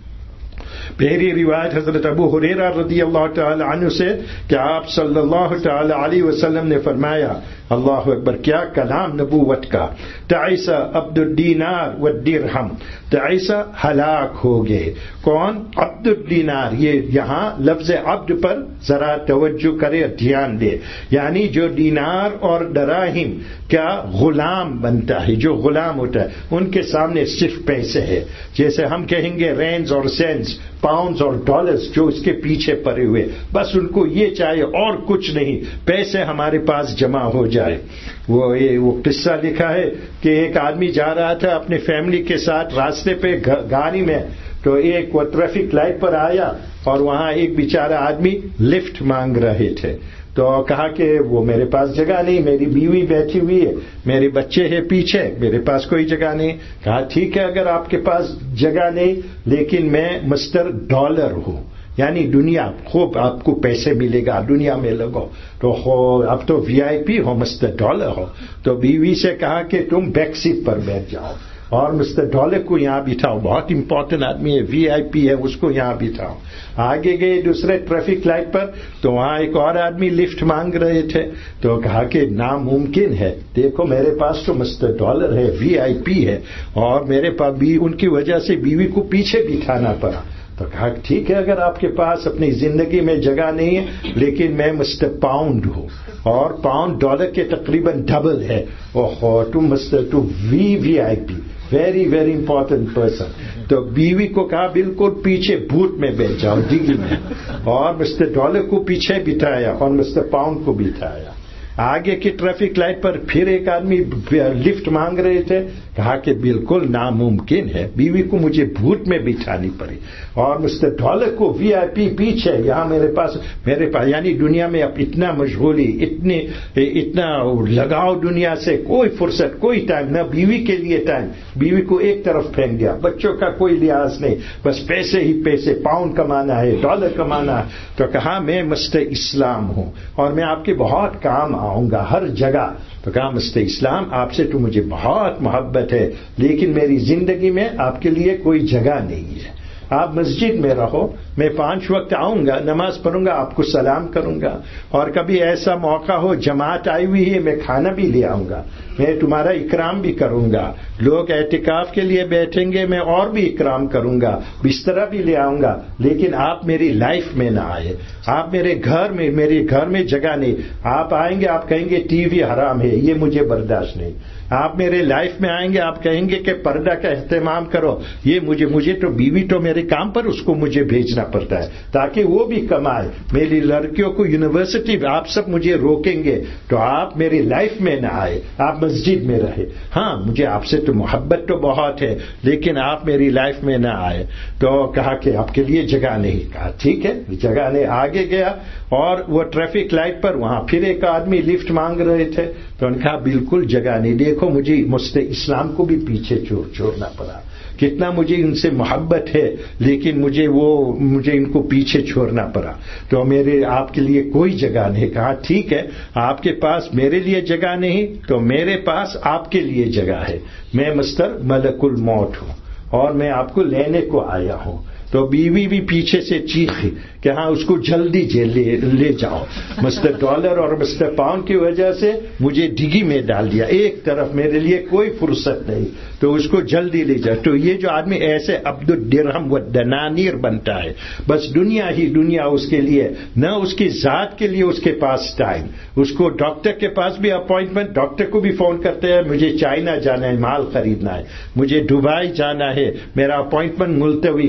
پہلی روایت حضرت ابو ہریرہ رضی اللہ تعالی عنہ سے کہ آپ صلی اللہ تعالی علیہ وسلم نے فرمایا, اللہ اکبر, کیا کلام نبوت کا, تعیسہ عبد الدینار والدرہم, تعیسہ ہلاک ہو گئے. کون؟ عبد الدینار. یہ یہاں لفظ عبد پر ذرا توجہ کرے, دھیان دے. یعنی جو دینار اور دراہم کیا غلام بنتا ہے, جو غلام ہوتا ہے ان کے سامنے صرف پیسے ہے. جیسے ہم کہیں گے رینز اور سینس, پاؤنڈز اور ڈالرز جو اس کے پیچھے پڑے ہوئے, بس ان کو یہ چاہیے اور کچھ نہیں, پیسے ہمارے پاس جمع ہو جائے. وہ قصہ لکھا ہے کہ ایک آدمی جا رہا تھا اپنے فیملی کے ساتھ راستے پہ گاڑی میں, تو ایک وہ ٹریفک لائٹ پر آیا اور وہاں ایک بیچارہ آدمی لفٹ مانگ رہے تھے. تو کہا کہ وہ میرے پاس جگہ نہیں, میری بیوی بیٹھی ہوئی ہے, میرے بچے ہیں پیچھے, میرے پاس کوئی جگہ نہیں. کہا ٹھیک ہے اگر آپ کے پاس جگہ نہیں, لیکن میں مسٹر ڈالر ہوں, یعنی دنیا خوب آپ کو پیسے ملے گا, دنیا میں لگو تو اب تو وی I P who, mister dollar ہو. تو بیوی سے کہا کہ تم بیک سیٹ پر بیٹھ جاؤ اور مسٹر ڈالر کو یہاں بٹھاؤ, بہت امپورٹنٹ آدمی ہے, وی آئی پی ہے, اس کو یہاں بٹھاؤ. آگے گئے دوسرے ٹریفک لائٹ پر, تو وہاں ایک اور آدمی لفٹ مانگ رہے تھے. تو کہا کہ ناممکن ہے, دیکھو میرے پاس تو مسٹر ڈالر ہے, وی آئی پی ہے, اور میرے پاس بھی ان کی وجہ سے بیوی کو پیچھے بٹھانا پڑا. تو کہا ٹھیک ہے اگر آپ کے پاس اپنی زندگی میں جگہ نہیں ہے, لیکن میں مسٹر پاؤنڈ ہوں, اور پاؤنڈ ڈالر کے تقریباً ڈبل ہے. تم mister two V I P, very very important person. تو بیوی کو کہا بالکل پیچھے بھوت میں بیٹھ جاؤ, ڈگی میں, اور مسٹر ڈالر کو پیچھے بٹھایا اور مسٹر پاؤنڈ کو بٹھایا. آگے کی ٹریفک لائٹ پر پھر ایک آدمی لفٹ مانگ رہے تھے, کہا کہ بالکل ناممکن ہے, بیوی کو مجھے بھوت میں بٹھانی پڑی, اور مسٹر ڈالر کو وی آئی پی پیچھے, یہاں میرے پاس یعنی دنیا میں اب اتنا مشغولی, اتنا لگاؤ دنیا سے, کوئی فرصت, کوئی ٹائم نہ بیوی کے لیے ٹائم. بیوی کو ایک طرف پھینک دیا, بچوں کا کوئی لحاظ نہیں, بس پیسے ہی پیسے, پاؤنڈ کمانا ہے, ڈالر کمانا ہے. تو کہا میں مسٹر اسلام ہوں اور میں آپ کے بہت کام آؤں گا ہر جگہ. تو کہا مسٹر اسلام آپ سے تو مجھے بہت محبت ہے, لیکن میری زندگی میں آپ کے لیے کوئی جگہ نہیں ہے. آپ مسجد میں رہو, میں 5 وقت آؤں گا, نماز پڑھوں گا, آپ کو سلام کروں گا, اور کبھی ایسا موقع ہو جماعت آئی ہوئی ہے, میں کھانا بھی لے آؤں گا, میں تمہارا اکرام بھی کروں گا. لوگ اعتکاف کے لیے بیٹھیں گے, میں اور بھی اکرام کروں گا, بستر بھی لے آؤں گا, لیکن آپ میری لائف میں نہ آئے. آپ میرے گھر میں جگہ نہیں. آپ آئیں گے, آپ کہیں گے ٹی وی حرام ہے, یہ مجھے برداشت نہیں. آپ میرے لائف میں آئیں گے, آپ کہیں گے کہ پردہ کا اہتمام کرو, یہ مجھے تو بیوی تو میرے کام پر, اس کو مجھے بھیجنا پڑتا ہے تاکہ وہ بھی کمائے. میری لڑکیوں کو یونیورسٹی, آپ سب مجھے روکیں گے, تو آپ میری لائف میں نہ آئے, آپ مسجد میں رہے. ہاں مجھے آپ سے تو محبت تو بہت ہے, لیکن آپ میری لائف میں نہ آئے. تو کہا کہ آپ کے لیے جگہ نہیں. کہا ٹھیک ہے جگہ نہیں. آگے گیا اور وہ ٹریفک لائٹ پر وہاں پھر ایک آدمی لفٹ مانگ رہے تھے, تو انہوں نے کہا بالکل جگہ نہیں. دیکھو مجھے مسجد اسلام کو بھی پیچھے چھوڑنا پڑا, کتنا مجھے ان سے محبت ہے, لیکن مجھے ان کو پیچھے چھوڑنا پڑا. تو میرے آپ کے لیے کوئی جگہ نہیں. کہا ٹھیک ہے آپ کے پاس میرے لیے جگہ نہیں, تو میرے پاس آپ کے لیے جگہ ہے. میں مسٹر ملک الموت ہوں اور میں آپ کو لینے کو آیا ہوں. تو بیوی بھی پیچھے سے چیخی کہ ہاں اس کو جلدی لے جاؤ. مسٹر ڈالر اور مسٹر پاؤنڈ کی وجہ سے مجھے ڈگی میں ڈال دیا, ایک طرف میرے لیے کوئی فرصت نہیں, تو اس کو جلدی لے جاؤ. تو یہ جو آدمی ایسے عبد الدرہم و دنانیر بنتا ہے, بس دنیا ہی دنیا اس کے لیے, نہ اس کی ذات کے لیے اس کے پاس ٹائم. اس کو ڈاکٹر کے پاس بھی اپوائنٹمنٹ, ڈاکٹر کو بھی فون کرتے ہیں مجھے چائنا جانا ہے, مال خریدنا ہے, مجھے دبئی جانا ہے, میرا اپوائنٹمنٹ ملتوی کرو.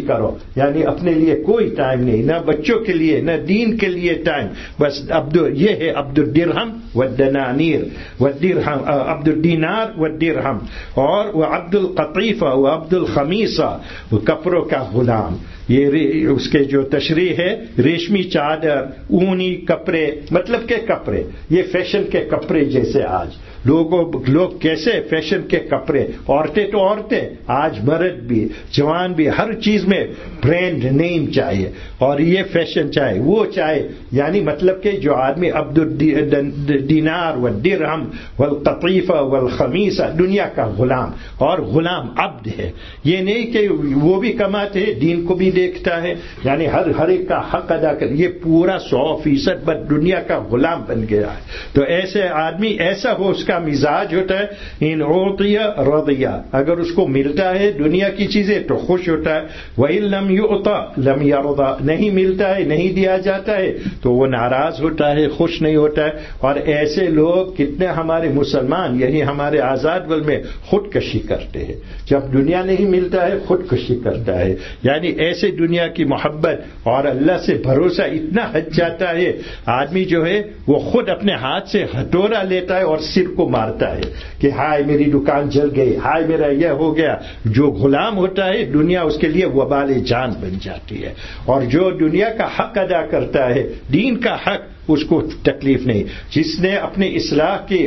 یعنی اپنے لیے کوئی ٹائم نہیں، نہ بچوں کے لیے نہ دین کے لیے ٹائم. بس یہ ہے عبد الدرہم والدنانیر والدرہم، عبد الدینار والدرہم، اور وہ عبد القطیفہ و عبد الخمیسہ، وہ کپڑوں کا غلام. یہ اس کے جو تشریح ہے، ریشمی چادر، اونی کپڑے، مطلب کہ کپڑے یہ فیشن کے کپڑے جیسے آج لوگ کیسے فیشن کے کپڑے، عورتیں تو عورتیں، آج مرد بھی جوان بھی ہر چیز میں برانڈ نیم چاہیے، اور یہ فیشن چاہے وہ چاہے، یعنی مطلب کہ جو آدمی عبد الدینار والدرہم والقطیفہ والخمیسہ، دنیا کا غلام، اور غلام عبد ہے. یہ نہیں کہ وہ بھی کماتے ہیں، دین کو بھی دیکھتا ہے، یعنی ہر ایک کا حق ادا کر، یہ پورا 100% بس دنیا کا غلام بن گیا ہے. تو ایسے آدمی ایسا ہو، اس کا مزاج ہوتا ہے ان اعطی رضی، اگر اس کو ملتا ہے دنیا کی چیزیں تو خوش ہوتا ہے، وَإِن لَمْ يُعْطَ لَمْ يَرْضَ، نہیں ملتا ہے نہیں دیا جاتا ہے تو وہ ناراض ہوتا ہے، خوش نہیں ہوتا ہے. اور ایسے لوگ کتنے ہمارے مسلمان یہی ہمارے آزاد ملک میں خودکشی کرتے ہیں، جب دنیا نہیں ملتا ہے خودکشی کرتا ہے. یعنی ایسے دنیا کی محبت اور اللہ سے بھروسہ اتنا ہٹ جاتا ہے، آدمی جو ہے وہ خود اپنے ہاتھ سے ہتھوڑا لیتا ہے اور سر کو مارتا ہے کہ ہائے میری دکان جل گئی، ہائے میرا یہ ہو گیا. جو غلام ہوتا ہے دنیا اس کے لیے وبال جان بن جاتی ہے، اور جو دنیا کا حق ادا کرتا ہے، دین کا حق، اس کو تکلیف نہیں. جس نے اپنے اصلاح کی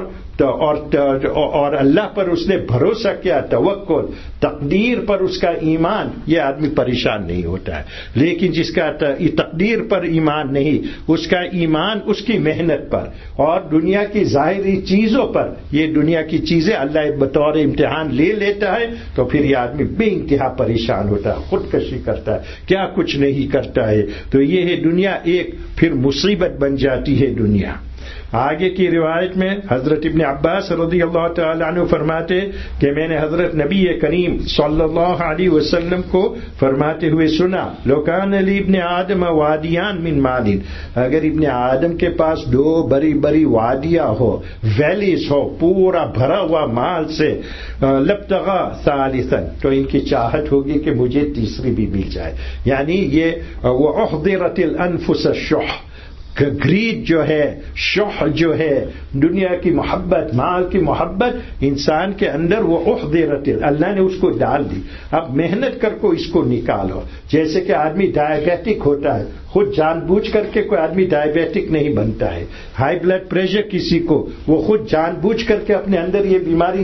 اور اللہ پر اس نے بھروسہ کیا، توکل، تقدیر پر اس کا ایمان، یہ آدمی پریشان نہیں ہوتا ہے. لیکن جس کا تقدیر پر ایمان نہیں، اس کا ایمان اس کی محنت پر اور دنیا کی ظاہری چیزوں پر، یہ دنیا کی چیزیں اللہ بطور امتحان لے لیتا ہے، تو پھر یہ آدمی بے انتہا پریشان ہوتا ہے، خودکشی کرتا ہے، کیا کچھ نہیں کرتا ہے. تو یہ ہے دنیا، ایک پھر مصیبت بن جاتی ہے دنیا. آگے کی روایت میں حضرت ابن عباس رضی اللہ تعالی عنہ فرماتے کہ میں نے حضرت نبی کریم صلی اللہ علیہ وسلم کو فرماتے ہوئے سنا، لو کان لی ابن آدم وادیان من مال، اگر ابن آدم کے پاس 2 بڑی بڑی وادیاں ہو، ویلیز ہو، پورا بھرا ہوا مال سے، لبتغى ثالثا، تو ان کی چاہت ہوگی کہ مجھے تیسری بھی مل جائے. یعنی یہ وَأُحْضِرَتِ الْأَنفُسَ الشُّحَّ، گرید جو ہے، شح جو ہے، دنیا کی محبت، مال کی محبت انسان کے اندر وہ احضرت، اللہ نے اس کو ڈال دی. اب محنت کر کو اس کو نکالو. جیسے کہ آدمی ڈائبیٹک ہوتا ہے، خود جان بوجھ کر کے کوئی آدمی ڈائبیٹک نہیں بنتا ہے. ہائی بلڈ پریشر کسی کو، وہ خود جان بوجھ کر کے اپنے اندر یہ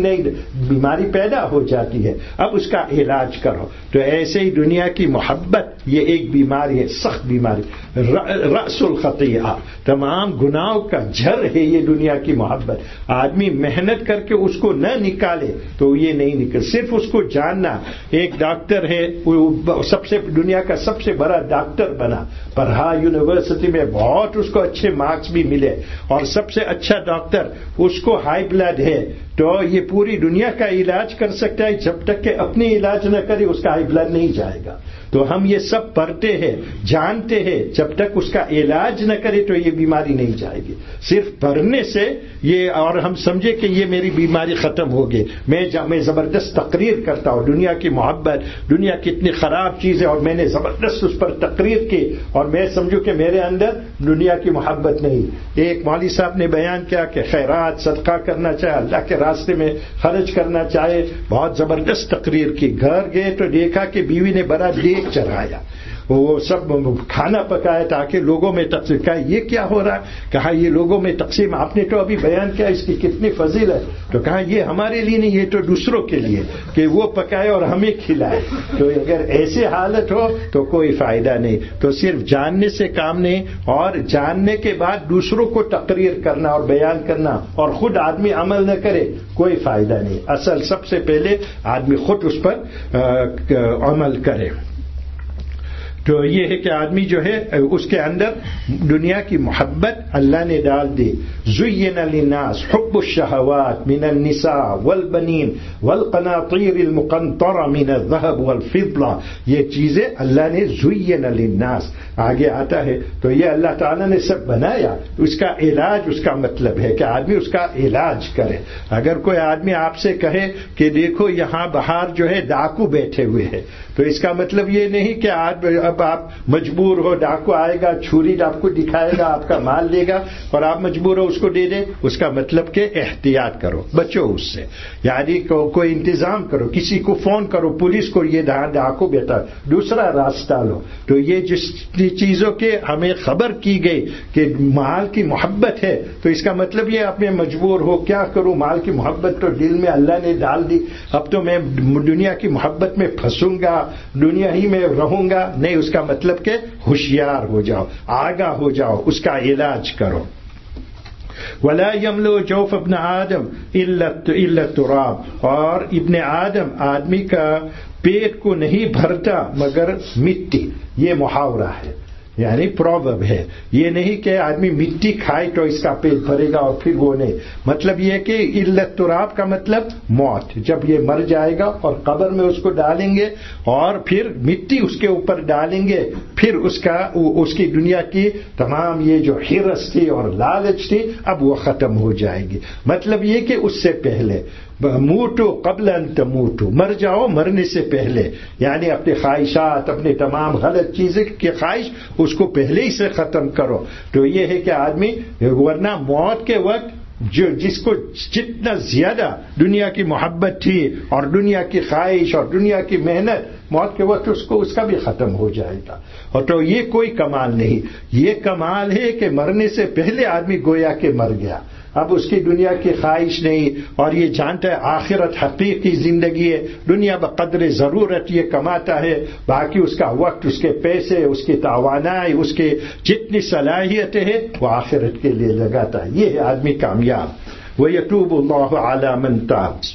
بیماری پیدا ہو جاتی ہے، اب اس کا علاج کرو. تو ایسے ہی دنیا کی محبت یہ ایک بیماری ہے، سخت بیماری، رأس الخطیہ، تمام گناہوں کا جڑ ہے یہ دنیا کی محبت. آدمی محنت کر کے اس کو نہ نکالے تو یہ نہیں نکل. صرف اس کو جاننا. ایک ڈاکٹر ہے، وہ دنیا کا سب سے بڑا ڈاکٹر بنا، پڑھا یونیورسٹی میں، بہت اس کو اچھے مارکس بھی ملے، اور سب سے اچھا ڈاکٹر، اس کو ہائی بلڈ ہے تو یہ پوری دنیا کا علاج کر سکتا ہے، جب تک کہ اپنی علاج نہ کرے اس کا ہائی بلڈ نہیں جائے گا. تو ہم یہ سب پڑھتے ہیں، جانتے ہیں، جب تک اس کا علاج نہ کرے تو یہ بیماری نہیں جائے گی. صرف پڑھنے سے یہ، اور ہم سمجھے کہ یہ میری بیماری ختم ہوگی، میں زبردست تقریر کرتا ہوں دنیا کی محبت، دنیا کتنی خراب چیز ہے، اور میں نے زبردست اس پر تقریر کی، اور میں سمجھوں کہ میرے اندر دنیا کی محبت نہیں. ایک مولوی صاحب نے بیان کیا کہ خیرات صدقہ کرنا چاہے، اللہ کے راستے میں خرچ کرنا چاہے، بہت زبردست تقریر کی. گھر گئے تو دیکھا کہ بیوی نے بڑا دیگ چڑھایا، وہ سب کھانا پکایا تاکہ لوگوں میں تقسیم. کہا یہ کیا ہو رہا ہے؟ کہا یہ لوگوں میں تقسیم، آپ نے تو ابھی بیان کیا اس کی کتنی فضیلت ہے. تو کہا یہ ہمارے لیے نہیں، یہ تو دوسروں کے لیے کہ وہ پکائے اور ہمیں کھلائے. تو اگر ایسی حالت ہو تو کوئی فائدہ نہیں. تو صرف جاننے سے کام نہیں، اور جاننے کے بعد دوسروں کو تقریر کرنا اور بیان کرنا، اور خود آدمی عمل نہ کرے، کوئی فائدہ نہیں. اصل سب سے پہلے آدمی خود اس پر عمل کرے. تو یہ ہے کہ آدمی جو ہے اس کے اندر دنیا کی محبت اللہ نے ڈال دی. زین للناس حب الشہوات من النساء والبنین والقناطیر المقنطرہ من الذهب والفضہ. یہ چیزیں اللہ نے زین للناس آگے آتا ہے. تو یہ اللہ تعالیٰ نے سب بنایا. اس کا علاج اس کا مطلب ہے کہ آدمی اس کا علاج کرے. اگر کوئی آدمی آپ سے کہے کہ دیکھو یہاں باہر جو ہے ڈاکو بیٹھے ہوئے ہیں, تو اس کا مطلب یہ نہیں کہ اب آپ مجبور ہو, ڈاکو آئے گا چھری آپ کو دکھائے گا, آپ کا مال لے گا اور آپ مجبور ہو اس کو دے دیں. اس کا مطلب کہ احتیاط کرو, بچو اس سے, یعنی کوئی انتظام کرو, کسی کو فون کرو, پولیس کو, یہ ڈاکو بیٹا, دوسرا راستہ لو. تو یہ جس چیزوں کے ہمیں خبر کی گئی کہ مال کی محبت ہے, تو اس کا مطلب یہ آپ میں مجبور ہو کیا کروں, مال کی محبت تو دل میں اللہ نے ڈال دی, اب تو میں دنیا کی محبت میں پھنسوں گا, دنیا ہی میں رہوں گا. نہیں, اس کا مطلب کہ ہوشیار ہو جاؤ, آگاہ ہو جاؤ, اس کا علاج کرو. ولا یملو جوف ابن آدم الا التراب. اور ابن آدم آدمی کا پیٹ کو نہیں بھرتا مگر مٹی. یہ محاورہ ہے, یعنی پروورب ہے. یہ نہیں کہ آدمی مٹی کھائے تو اس کا پیٹ بھرے گا اور پھر وہ نہیں. مطلب یہ کہ علت تراب کا مطلب موت, جب یہ مر جائے گا اور قبر میں اس کو ڈالیں گے اور پھر مٹی اس کے اوپر ڈالیں گے, پھر اس کی دنیا کی تمام یہ جو حرص تھی اور لالچ تھی اب وہ ختم ہو جائے گی. مطلب یہ کہ اس سے پہلے موتو قبل ان تموتو, مر جاؤ مرنے سے پہلے, یعنی اپنے خواہشات, اپنے تمام غلط چیزیں کی خواہش اس کو پہلے ہی سے ختم کرو. تو یہ ہے کہ آدمی ورنہ موت کے وقت جس کو جتنا زیادہ دنیا کی محبت تھی اور دنیا کی خواہش اور دنیا کی محنت, موت کے وقت اس کا بھی ختم ہو جائے گا. اور تو یہ کوئی کمال نہیں. یہ کمال ہے کہ مرنے سے پہلے آدمی گویا کہ مر گیا, اب اس کی دنیا کی خواہش نہیں, اور یہ جانتا ہے آخرت حقیقی زندگی ہے, دنیا بقدر ضرورت یہ کماتا ہے, باقی اس کا وقت, اس کے پیسے, اس کی توانائی, اس کے جتنی صلاحیتیں ہیں وہ آخرت کے لیے لگاتا ہے. یہ ہے آدمی کامیاب. وَيَتُوبُ اللَّهُ عَلَى مَن تَابَ.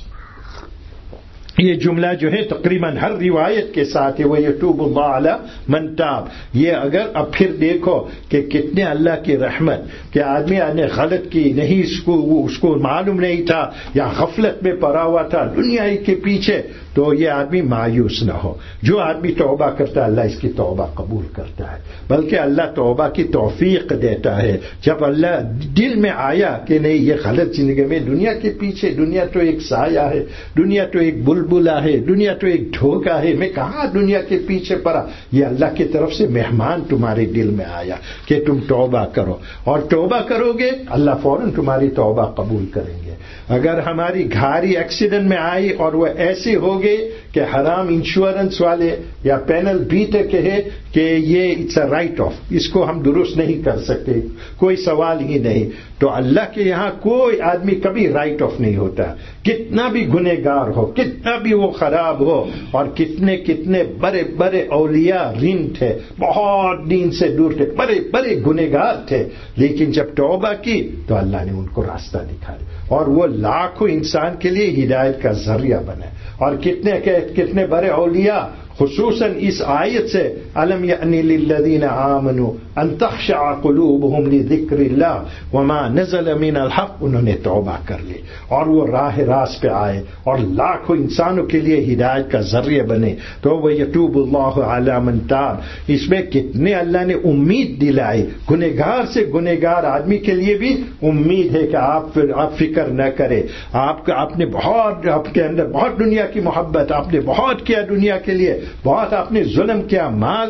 یہ جملہ جو ہے تقریباً ہر روایت کے ساتھ ہے, وَيَتُوبُ اللَّهُ عَلَى مَن تَابَ. یہ اگر اب پھر دیکھو کہ کتنے اللہ کی رحمت کہ آدمی نے غلط کی نہیں, اس کو معلوم نہیں تھا یا غفلت میں پڑا ہوا تھا دنیا کے پیچھے, تو یہ آدمی مایوس نہ ہو. جو آدمی توبہ کرتا ہے اللہ اس کی توبہ قبول کرتا ہے, بلکہ اللہ توبہ کی توفیق دیتا ہے. جب اللہ دل میں آیا کہ نہیں یہ غلط زندگی میں دنیا کے پیچھے, دنیا تو ایک سایہ ہے, دنیا تو ایک بلبلا ہے, دنیا تو ایک دھوکہ ہے, میں کہاں دنیا کے پیچھے پڑا, یہ اللہ کی طرف سے مہمان تمہارے دل میں آیا کہ تم توبہ کرو, اور توبہ کرو گے اللہ فوراً تمہاری توبہ قبول کریں گے. اگر ہماری گاڑی ایکسیڈنٹ میں آئی اور وہ ایسے ہو گئے کہ حرام انشورنس والے یا پینل بیٹ کہے کہ یہ اٹس اے رائٹ آف, اس کو ہم درست نہیں کر سکتے, کوئی سوال ہی نہیں, تو اللہ کے یہاں کوئی آدمی کبھی رائٹ آف نہیں ہوتا. کتنا بھی گنہگار ہو, کتنا بھی وہ خراب ہو, اور کتنے بڑے بڑے اولیاء رین تھے, بہت دین سے دور تھے, بڑے بڑے گنہگار تھے, لیکن جب توبہ کی تو اللہ نے ان کو راستہ دکھایا اور وہ لاکھوں انسان کے لیے ہدایت کا ذریعہ بنے. اور کتنے بڑے اولیاء خصوصاً اس آیت سے الم یأنی للذین آمنوا ان تخشع قلوبہم لذکر اللہ وما نزل من الحق, انہوں نے توبہ کر لی اور وہ راہ راست پہ آئے اور لاکھوں انسانوں کے لیے ہدایت کا ذریعہ بنے. تو وہ یتوب اللہ علی من تاب, اس میں کتنے اللہ نے امید دلائی. گنہگار سے گنہگار آدمی کے لیے بھی امید ہے کہ آپ فکر نہ کرے, آپ نے بہت, آپ کے اندر بہت دنیا کی محبت, آپ نے بہت کیا دنیا کے لیے, بہت آپ نے ظلم کیا, مال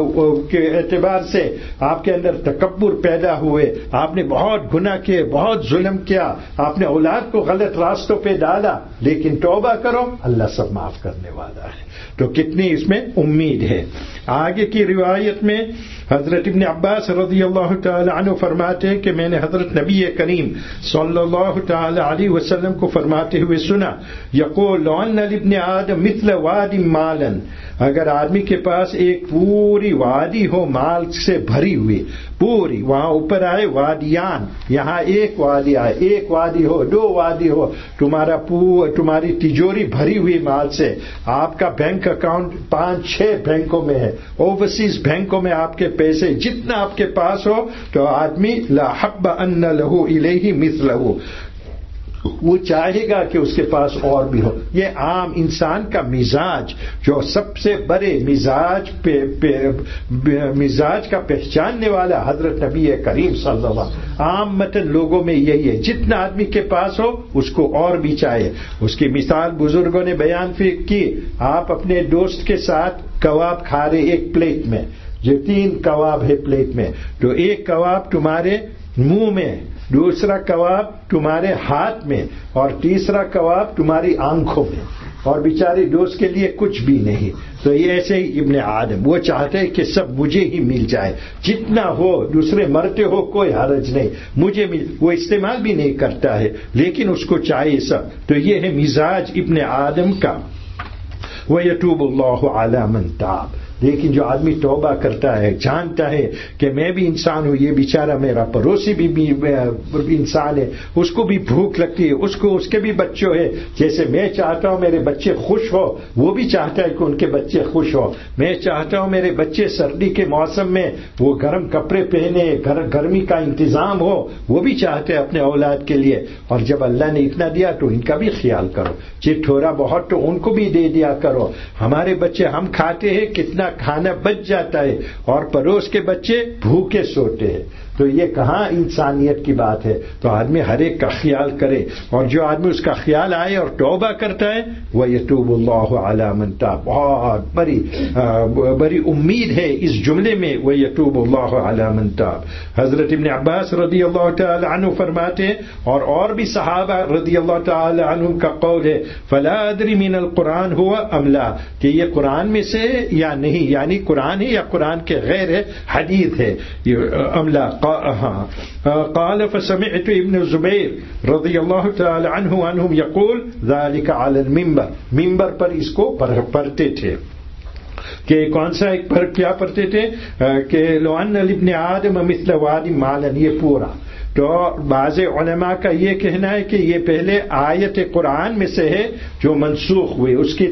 کے اعتبار سے آپ کے اندر تکبر پیدا ہوئے, آپ نے بہت گناہ کیے, بہت ظلم کیا, آپ نے اولاد کو غلط راستوں پہ ڈالا, لیکن توبہ کرو اللہ سب معاف کرنے والا ہے. تو کتنی اس میں امید ہے. آگے کی روایت میں حضرت ابن عباس رضی اللہ تعالی عنہ فرماتے ہیں کہ میں نے حضرت نبی کریم صلی اللہ تعالی علیہ وسلم کو فرماتے ہوئے سنا, یقول لو ان لابن آدم مثل واد مالا اگر آدمی کے پاس ایک پوری وادی ہو مال سے بھری ہوئی پوری، وہاں اوپر آئے وادیان، یہاں ایک وادی آئے، ایک وادی ہو، دو وادی ہو، تمہاری تجوری بھری ہوئی مال سے، آپ کا بینک اکاؤنٹ 5-6 بینکوں میں ہے، اوورسیز بینکوں میں آپ کے پیسے جتنا آپ کے پاس ہو، تو آدمی لا حب ان لہ الیہ مثلہ، وہ چاہے گا کہ اس کے پاس اور بھی ہو. یہ عام انسان کا مزاج، جو سب سے بڑے مزاج کا پہچاننے والا حضرت نبی کریم صلی اللہ علیہ وسلم، عامتاً لوگوں میں یہی ہے، جتنا آدمی کے پاس ہو اس کو اور بھی چاہیے. اس کی مثال بزرگوں نے بیان کی، آپ اپنے دوست کے ساتھ کباب کھا رہے ایک پلیٹ میں، جو 3 کباب ہے پلیٹ میں، تو ایک کباب تمہارے منہ میں، دوسرا کباب تمہارے ہاتھ میں، اور تیسرا کباب تمہاری آنکھوں میں، اور بیچارے دوست کے لیے کچھ بھی نہیں. تو یہ ایسے ہی ابن آدم، وہ چاہتے ہیں کہ سب مجھے ہی مل جائے، جتنا ہو، دوسرے مرتے ہو کوئی حرج نہیں، مجھے مل. وہ استعمال بھی نہیں کرتا ہے لیکن اس کو چاہیے سب. تو یہ ہے مزاج ابن آدم کا. وَيَتُوبُ اللَّهُ عَلَى مَن تَابَ. لیکن جو آدمی توبہ کرتا ہے، جانتا ہے کہ میں بھی انسان ہوں، یہ بیچارہ میرا پڑوسی بھی انسان ہے، اس کو بھی بھوک لگتی ہے، اس کے بھی بچوں ہے، جیسے میں چاہتا ہوں میرے بچے خوش ہو، وہ بھی چاہتا ہے کہ ان کے بچے خوش ہو. میں چاہتا ہوں میرے بچے سردی کے موسم میں وہ گرم کپڑے پہنے، گرمی کا انتظام ہو، وہ بھی چاہتے ہیں اپنے اولاد کے لیے. اور جب اللہ نے اتنا دیا تو ان کا بھی خیال کرو، جی تھوڑا بہت تو ان کو بھی دے دیا کرو. ہمارے بچے، ہم کھاتے ہیں کتنا کھانا بچ جاتا ہے، اور پڑوس کے بچے بھوکے سوتے ہیں. تو یہ کہاں انسانیت کی بات ہے؟ تو آدمی ہر ایک کا خیال کرے، اور جو آدمی اس کا خیال آئے اور توبہ کرتا ہے، وَيَتُوبُ اللَّهُ عَلَى مَن تَابَ. بہت بڑی امید ہے اس جملے میں، وَيَتُوبُ اللَّهُ عَلَى مَن تَابَ. حضرت ابن عباس رضی اللہ تعالی عنہ فرماتے ہیں، اور بھی صحابہ رضی اللہ تعالی عنہ کا قول ہے، فَلَا أَدْرِ مِنَ الْقُرْآنِ هُوَ أَمْ لَا، کہ یہ قرآن میں سے یا نہیں، یعنی قرآن ہے یا قرآن کے غیر ہے، حدیث ہے. املا قال فسمعت ابن الزبير رضی اللہ تعالی عنہ عنہم یقول ذلك على المنبر. ممبر پر اس کو پڑھتے تھے. کہ کون سا ایک پر کیا پڑھتے تھے؟ کہ لو ان لابن آدم مثل وادی مالا، یہ پورا. تو بعض علماء کا یہ کہنا ہے کہ یہ پہلے آیت قرآن میں سے ہے جو منسوخ ہوئی، اس کی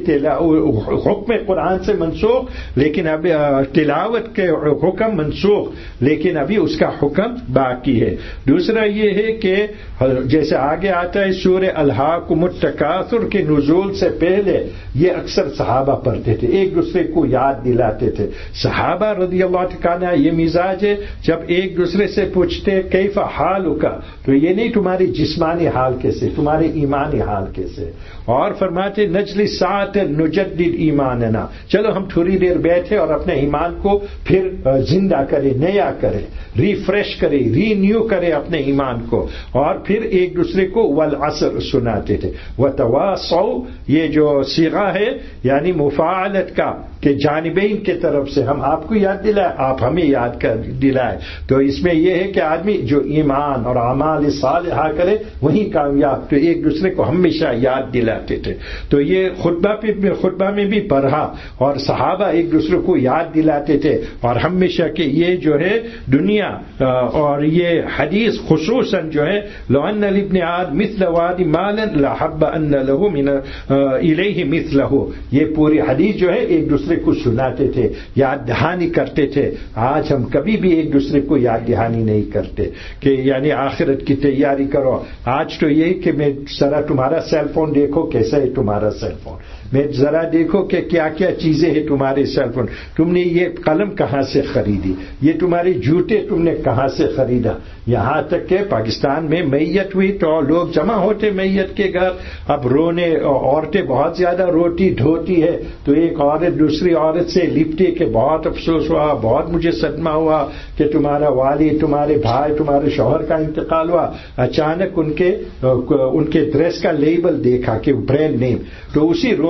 حکم قرآن سے منسوخ، لیکن اب تلاوت کے حکم منسوخ، لیکن ابھی اس کا حکم باقی ہے. دوسرا یہ ہے کہ جیسے آگے آتا ہے سورہ الہاکم التکاثر کے نزول سے پہلے یہ اکثر صحابہ پڑھتے تھے، ایک دوسرے کو یاد دلاتے تھے. صحابہ رضی اللہ عنہ یہ مزاج ہے، جب ایک دوسرے سے پوچھتے کیف حالک، تو یہ نہیں تمہاری جسمانی حال کیسے، تمہارے ایمانی حال کیسے. اور فرماتے نجلس ساعۃ نجدد ایماننا، چلو ہم تھوڑی دیر بیٹھے اور اپنے ایمان کو پھر زندہ کرے، نیا کرے، ریفریش کرے، رینیو کرے اپنے ایمان کو. اور پھر ایک دوسرے کو والعصر سناتے تھے. وتواصوا، یہ جو صیغہ ہے یعنی مفاعلت کا، کہ جانبین کی طرف سے، ہم آپ کو یاد دلائے، آپ ہمیں یاد کر دلائے. تو اس میں یہ ہے کہ آدمی جو ایمان اور اعمال صالحہ کرے وہی کامیاب. تو ایک دوسرے کو ہمیشہ یاد دلاتے تھے. تو یہ خطبہ میں بھی پڑھا، اور صحابہ ایک دوسرے کو یاد دلاتے تھے. اور ہمیشہ کہ یہ جو ہے دنیا اور یہ حدیث خصوصاً جو ہے لو ان لابن آدم مثل وادی مالا لحب ان له من الیہ مثلہ، یہ پوری حدیث جو ہے ایک دوسرے کو سناتے تھے، یاد دہانی کرتے تھے. آج ہم کبھی بھی ایک دوسرے کو یاد دہانی نہیں کرتے کہ یعنی آخرت کی تیاری کرو. آج تو یہ کہ میں ذرا تمہارا سیل فون دیکھو کیسا ہے تمہارا سیل فون، میں ذرا دیکھو کہ کیا کیا چیزیں ہیں تمہارے سیل فون، تم نے یہ قلم کہاں سے خریدی، یہ تمہارے جوتے تم نے کہاں سے خریدا. یہاں تک کہ پاکستان میں میت ہوئی تو لوگ جمع ہوتے میت کے گھر، اب رونے، عورتیں بہت زیادہ روتی دھوتی ہے. تو ایک عورت دوسری عورت سے لپٹے کہ بہت افسوس ہوا، بہت مجھے صدمہ ہوا کہ تمہارا والد، تمہارے بھائی، تمہارے شوہر کا انتقال ہوا. اچانک ان کے ڈریس کا لیبل دیکھا کہ برانڈ نیم، تو اسی رونے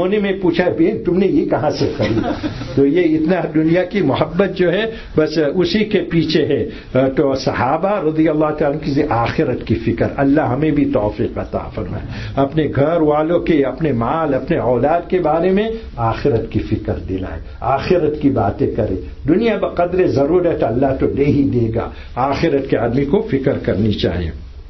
رونے میں پوچھا تم نے یہ کہاں سے خریدا؟ تو یہ اتنا دنیا کی محبت جو ہے بس اسی کے پیچھے ہے. تو صحابہ رضی اللہ تعالیٰ کی آخرت کی فکر اللہ ہمیں بھی توفیق عطا فرمائے. اپنے گھر والوں کے، اپنے مال، اپنے اولاد کے بارے میں آخرت کی فکر دلائے، آخرت کی باتیں کرے. دنیا بقدر ضرورت اللہ تو دے ہی دے گا، آخرت کے آدمی کو فکر کرنی چاہیے.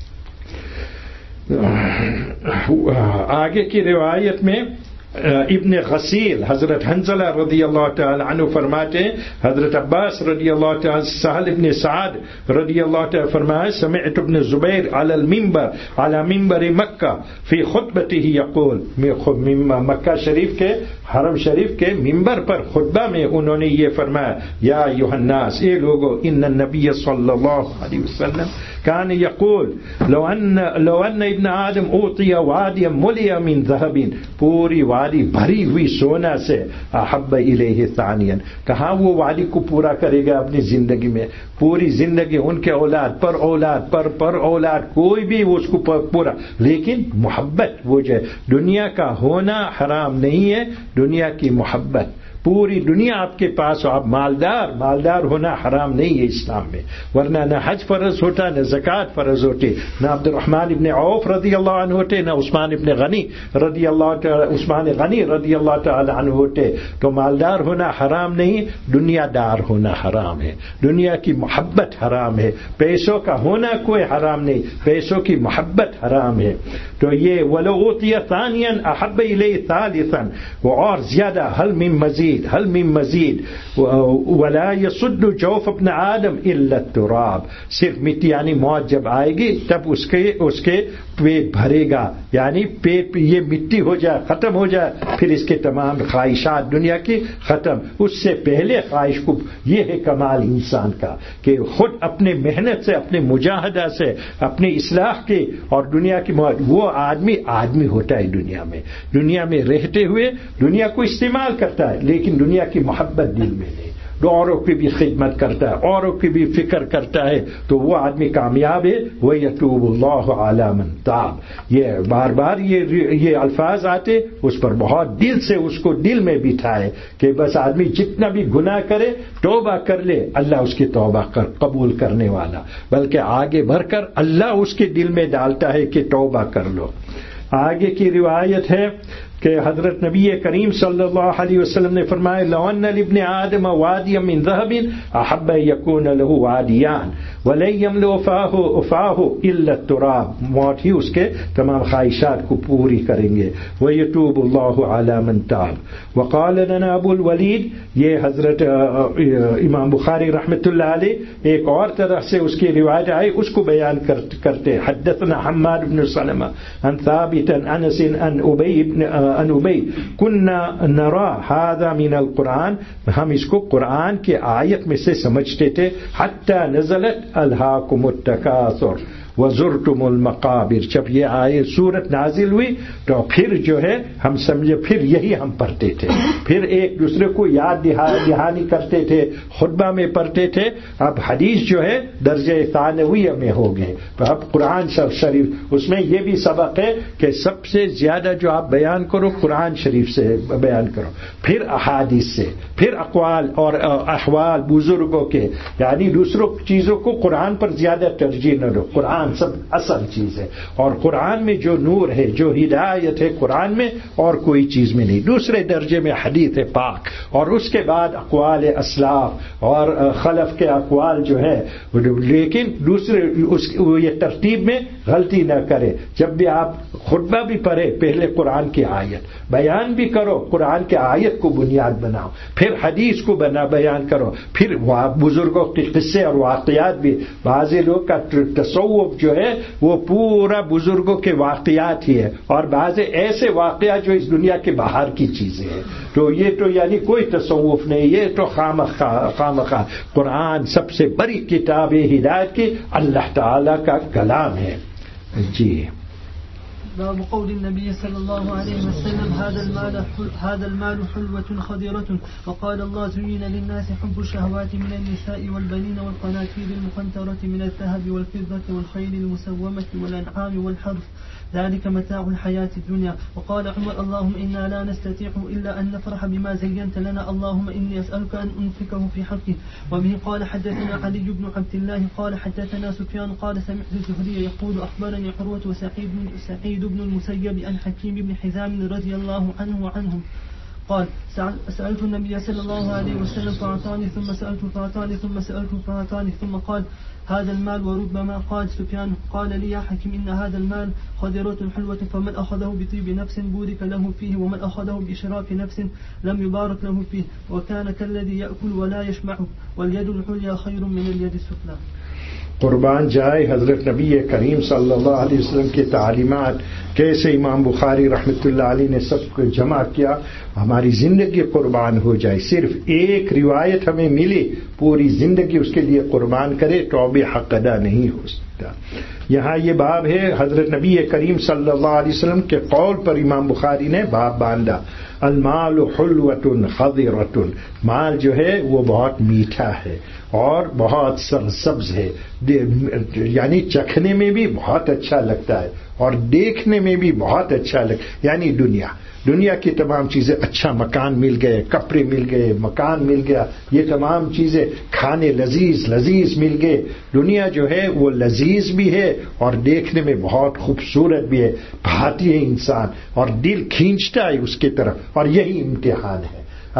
آگے کی روایت میں ابن غسیل حضرت حنظلہ رضی اللہ تعالی عنہ فرماتے ہیں حضرت عباس رضی اللہ تعالی، سہل ابن سعد رضی اللہ تعالی فرمائے سمعت ابن زبیر علی المنبر علی منبر مکہ فی خطبته یقول، مکہ شریف کے حرم شریف کے منبر پر خطبہ میں انہوں نے یہ فرمایا یا ایھا الناس، اے لوگو، ان النبی صلی اللہ علیہ وسلم کان یقول لو ان ابن آدم اوتی وادیا ملیا من ذهب، پوری وادی بھری ہوئی سونا سے، احب الیہ ثانیا، کہاں وہ وادی کو پورا کرے گا اپنی زندگی میں؟ پوری زندگی ان کے اولاد پر اولاد پر اولاد کوئی بھی اس کو پورا، لیکن محبت وہ جو ہے دنیا کا ہونا حرام نہیں ہے، دنیا کی محبت. پوری دنیا آپ کے پاس ہو، آپ مالدار ہونا حرام نہیں ہے اسلام میں، ورنہ نہ حج فرض ہوتا، نہ زکوٰۃ فرض ہوتی، نہ عبد الرحمن ابن عوف رضی اللہ عنہ ہوتے، نہ عثمان غنی رضی اللہ تعالی عنہ ہوتے. تو مالدار ہونا حرام نہیں، دنیا دار ہونا حرام ہے، دنیا کی محبت حرام ہے. پیسوں کا ہونا کوئی حرام نہیں، پیسوں کی محبت حرام ہے. تو یہ ولو اوتی ثانیا احب الیہ ثالثا، وہ اور زیادہ، حل من مزید ولا يسد جوف ابن آدم الا التراب، صرف مٹی یعنی موت جب آئے گی تب اس کے پیٹ بھرے گا، یعنی پیٹ یہ مٹی ہو جائے، ختم ہو جائے، پھر اس کے تمام خواہشات دنیا کی ختم. اس سے پہلے خواہش کو، یہ ہے کمال انسان کا کہ خود اپنے محنت سے، اپنے مجاہدہ سے، اپنی اصلاح کی اور دنیا کی موت، وہ آدمی ہوتا ہے دنیا میں رہتے ہوئے دنیا کو استعمال کرتا ہے لیکن دنیا کی محبت دل میں نہیں، اوروں کی بھی خدمت کرتا ہے، اوروں کی بھی فکر کرتا ہے، تو وہ آدمی کامیاب ہے. وَيَتُوبُ اللَّهُ عَلَى مَن تَابَ، یہ بار بار یہ الفاظ آتے، اس پر بہت دل سے اس کو دل میں بٹھائے کہ بس آدمی جتنا بھی گناہ کرے توبہ کر لے، اللہ اس کی توبہ قبول کرنے والا، بلکہ آگے بڑھ کر اللہ اس کے دل میں ڈالتا ہے کہ توبہ کر لو. آگے کی روایت ہے کہ حضرت نبی کریم صلی اللہ علیہ وسلم نے فرمایا لو ان لابن آدم وادیا من ذهب احب یکون له وادیان ولن یملأ فاه الا التراب، موت ہی اس کے تمام خواہشات کو پوری کریں گے. ویتوب اللہ علی من تاب. وقال لنا ابو الولید، یہ حضرت امام بخاری رحمۃ اللہ علیہ ایک اور طرح سے اس کی روایت آئی، اس کو بیان کرتے. حدثنا حماد بن سلمہ عن ثابت عن انس عن ابی كنا نرى هذا من القرآن، ہم اس کو قرآن کی آیت میں سے سمجھتے تھے. حتى نزلت الہاکم التکاثر وزرتم المقابر، جب یہ آیت سورت نازل ہوئی تو پھر جو ہے ہم سمجھے، پھر یہی ہم پڑھتے تھے، پھر ایک دوسرے کو یاد دہانی کرتے تھے، خطبہ میں پڑھتے تھے. اب حدیث جو ہے درجہ ثانویہ میں ہو گئے، اب قرآن شریف، اس میں یہ بھی سبق ہے کہ سب سے زیادہ جو آپ بیان کرو قرآن شریف سے بیان کرو، پھر احادیث سے، پھر اقوال اور احوال بزرگوں کے، یعنی دوسروں چیزوں کو قرآن پر زیادہ ترجیح نہ دو. قرآن سب اصل چیز ہے، اور قرآن میں جو نور ہے، جو ہدایت ہے قرآن میں اور کوئی چیز میں نہیں. دوسرے درجے میں حدیث پاک، اور اس کے بعد اقوال اسلاف اور خلف کے اقوال جو ہے، لیکن دوسرے یہ ترتیب میں غلطی نہ کرے. جب بھی آپ خطبہ بھی پڑھے پہلے قرآن کی آیت بیان بھی کرو، قرآن کی آیت کو بنیاد بناؤ، پھر حدیث کو بیان کرو، پھر بزرگوں کے قصے اور واقعات بھی. بعض لوگ کا تصوف جو ہے وہ پورا بزرگوں کے واقعات ہی ہے، اور بعض ایسے واقعات جو اس دنیا کے باہر کی چیزیں ہیں، تو یہ تو یعنی کوئی تصوف نہیں، یہ تو خامخواہ. قرآن سب سے بڑی کتاب ہدایت کی اللہ تعالی کا کلام ہے. جی
باب قول النبي صلى الله عليه وسلم هذا المال حلوة خضرة. وقال الله زين للناس حب الشهوات من النساء والبنين والقناطير المقنطرة من الذهب والفضة والخيل المسومة والأنعام والحرث ذلك متاع الحياة الدنيا. وقال عمر اللهم إنا لا نستطيع إلا أن نفرح بما زينت لنا اللهم إني أسألك أن أنفقه في حقه. وبه قال حدثنا علي بن عبد الله قال حدثنا سفيان قال سمعت الزهري يقول أخبرني عروة وسعيد بن المسيب عن حكيم بن حزام رضي الله عنه وعنهم قال سألت النبي صلى الله عليه وسلم فأعطاني ثم سألت فأعطاني ثم سألت فأعطاني ثم قال هذا المال. وربما قال سفيان قال لي يا حكيم إن هذا المال خضرة حلوة فمن أخذه بطيب نفس بورك له فيه ومن أخذه بإشراف نفس لم يبارك له فيه وكان كالذي يأكل ولا يشبع واليد العليا خير من اليد السفلى.
قربان جائے حضرت نبی کریم صلی اللہ علیہ وسلم کی تعلیمات کیسے امام بخاری رحمۃ اللہ علیہ نے سب کو جمع کیا. ہماری زندگی قربان ہو جائے. صرف ایک روایت ہمیں ملی پوری زندگی اس کے لیے قربان کرے تو بھی حق ادا نہیں ہو سکتا. یہاں یہ باب ہے حضرت نبی کریم صلی اللہ علیہ وسلم کے قول پر امام بخاری نے باب باندھا. المال حلوۃ خضرۃ. مال جو ہے وہ بہت میٹھا ہے اور بہت سرسبز ہے, یعنی چکھنے میں بھی بہت اچھا لگتا ہے اور دیکھنے میں بھی بہت اچھا لگتا. یعنی دنیا کی تمام چیزیں, اچھا مکان مل گئے, کپڑے مل گئے, مکان مل گیا, یہ تمام چیزیں, کھانے لذیذ مل گئے. دنیا جو ہے وہ لذیذ بھی ہے اور دیکھنے میں بہت خوبصورت بھی ہے, بھاتی ہے انسان اور دل کھینچتا ہے اس کی طرف. اور یہی امتحان ہے.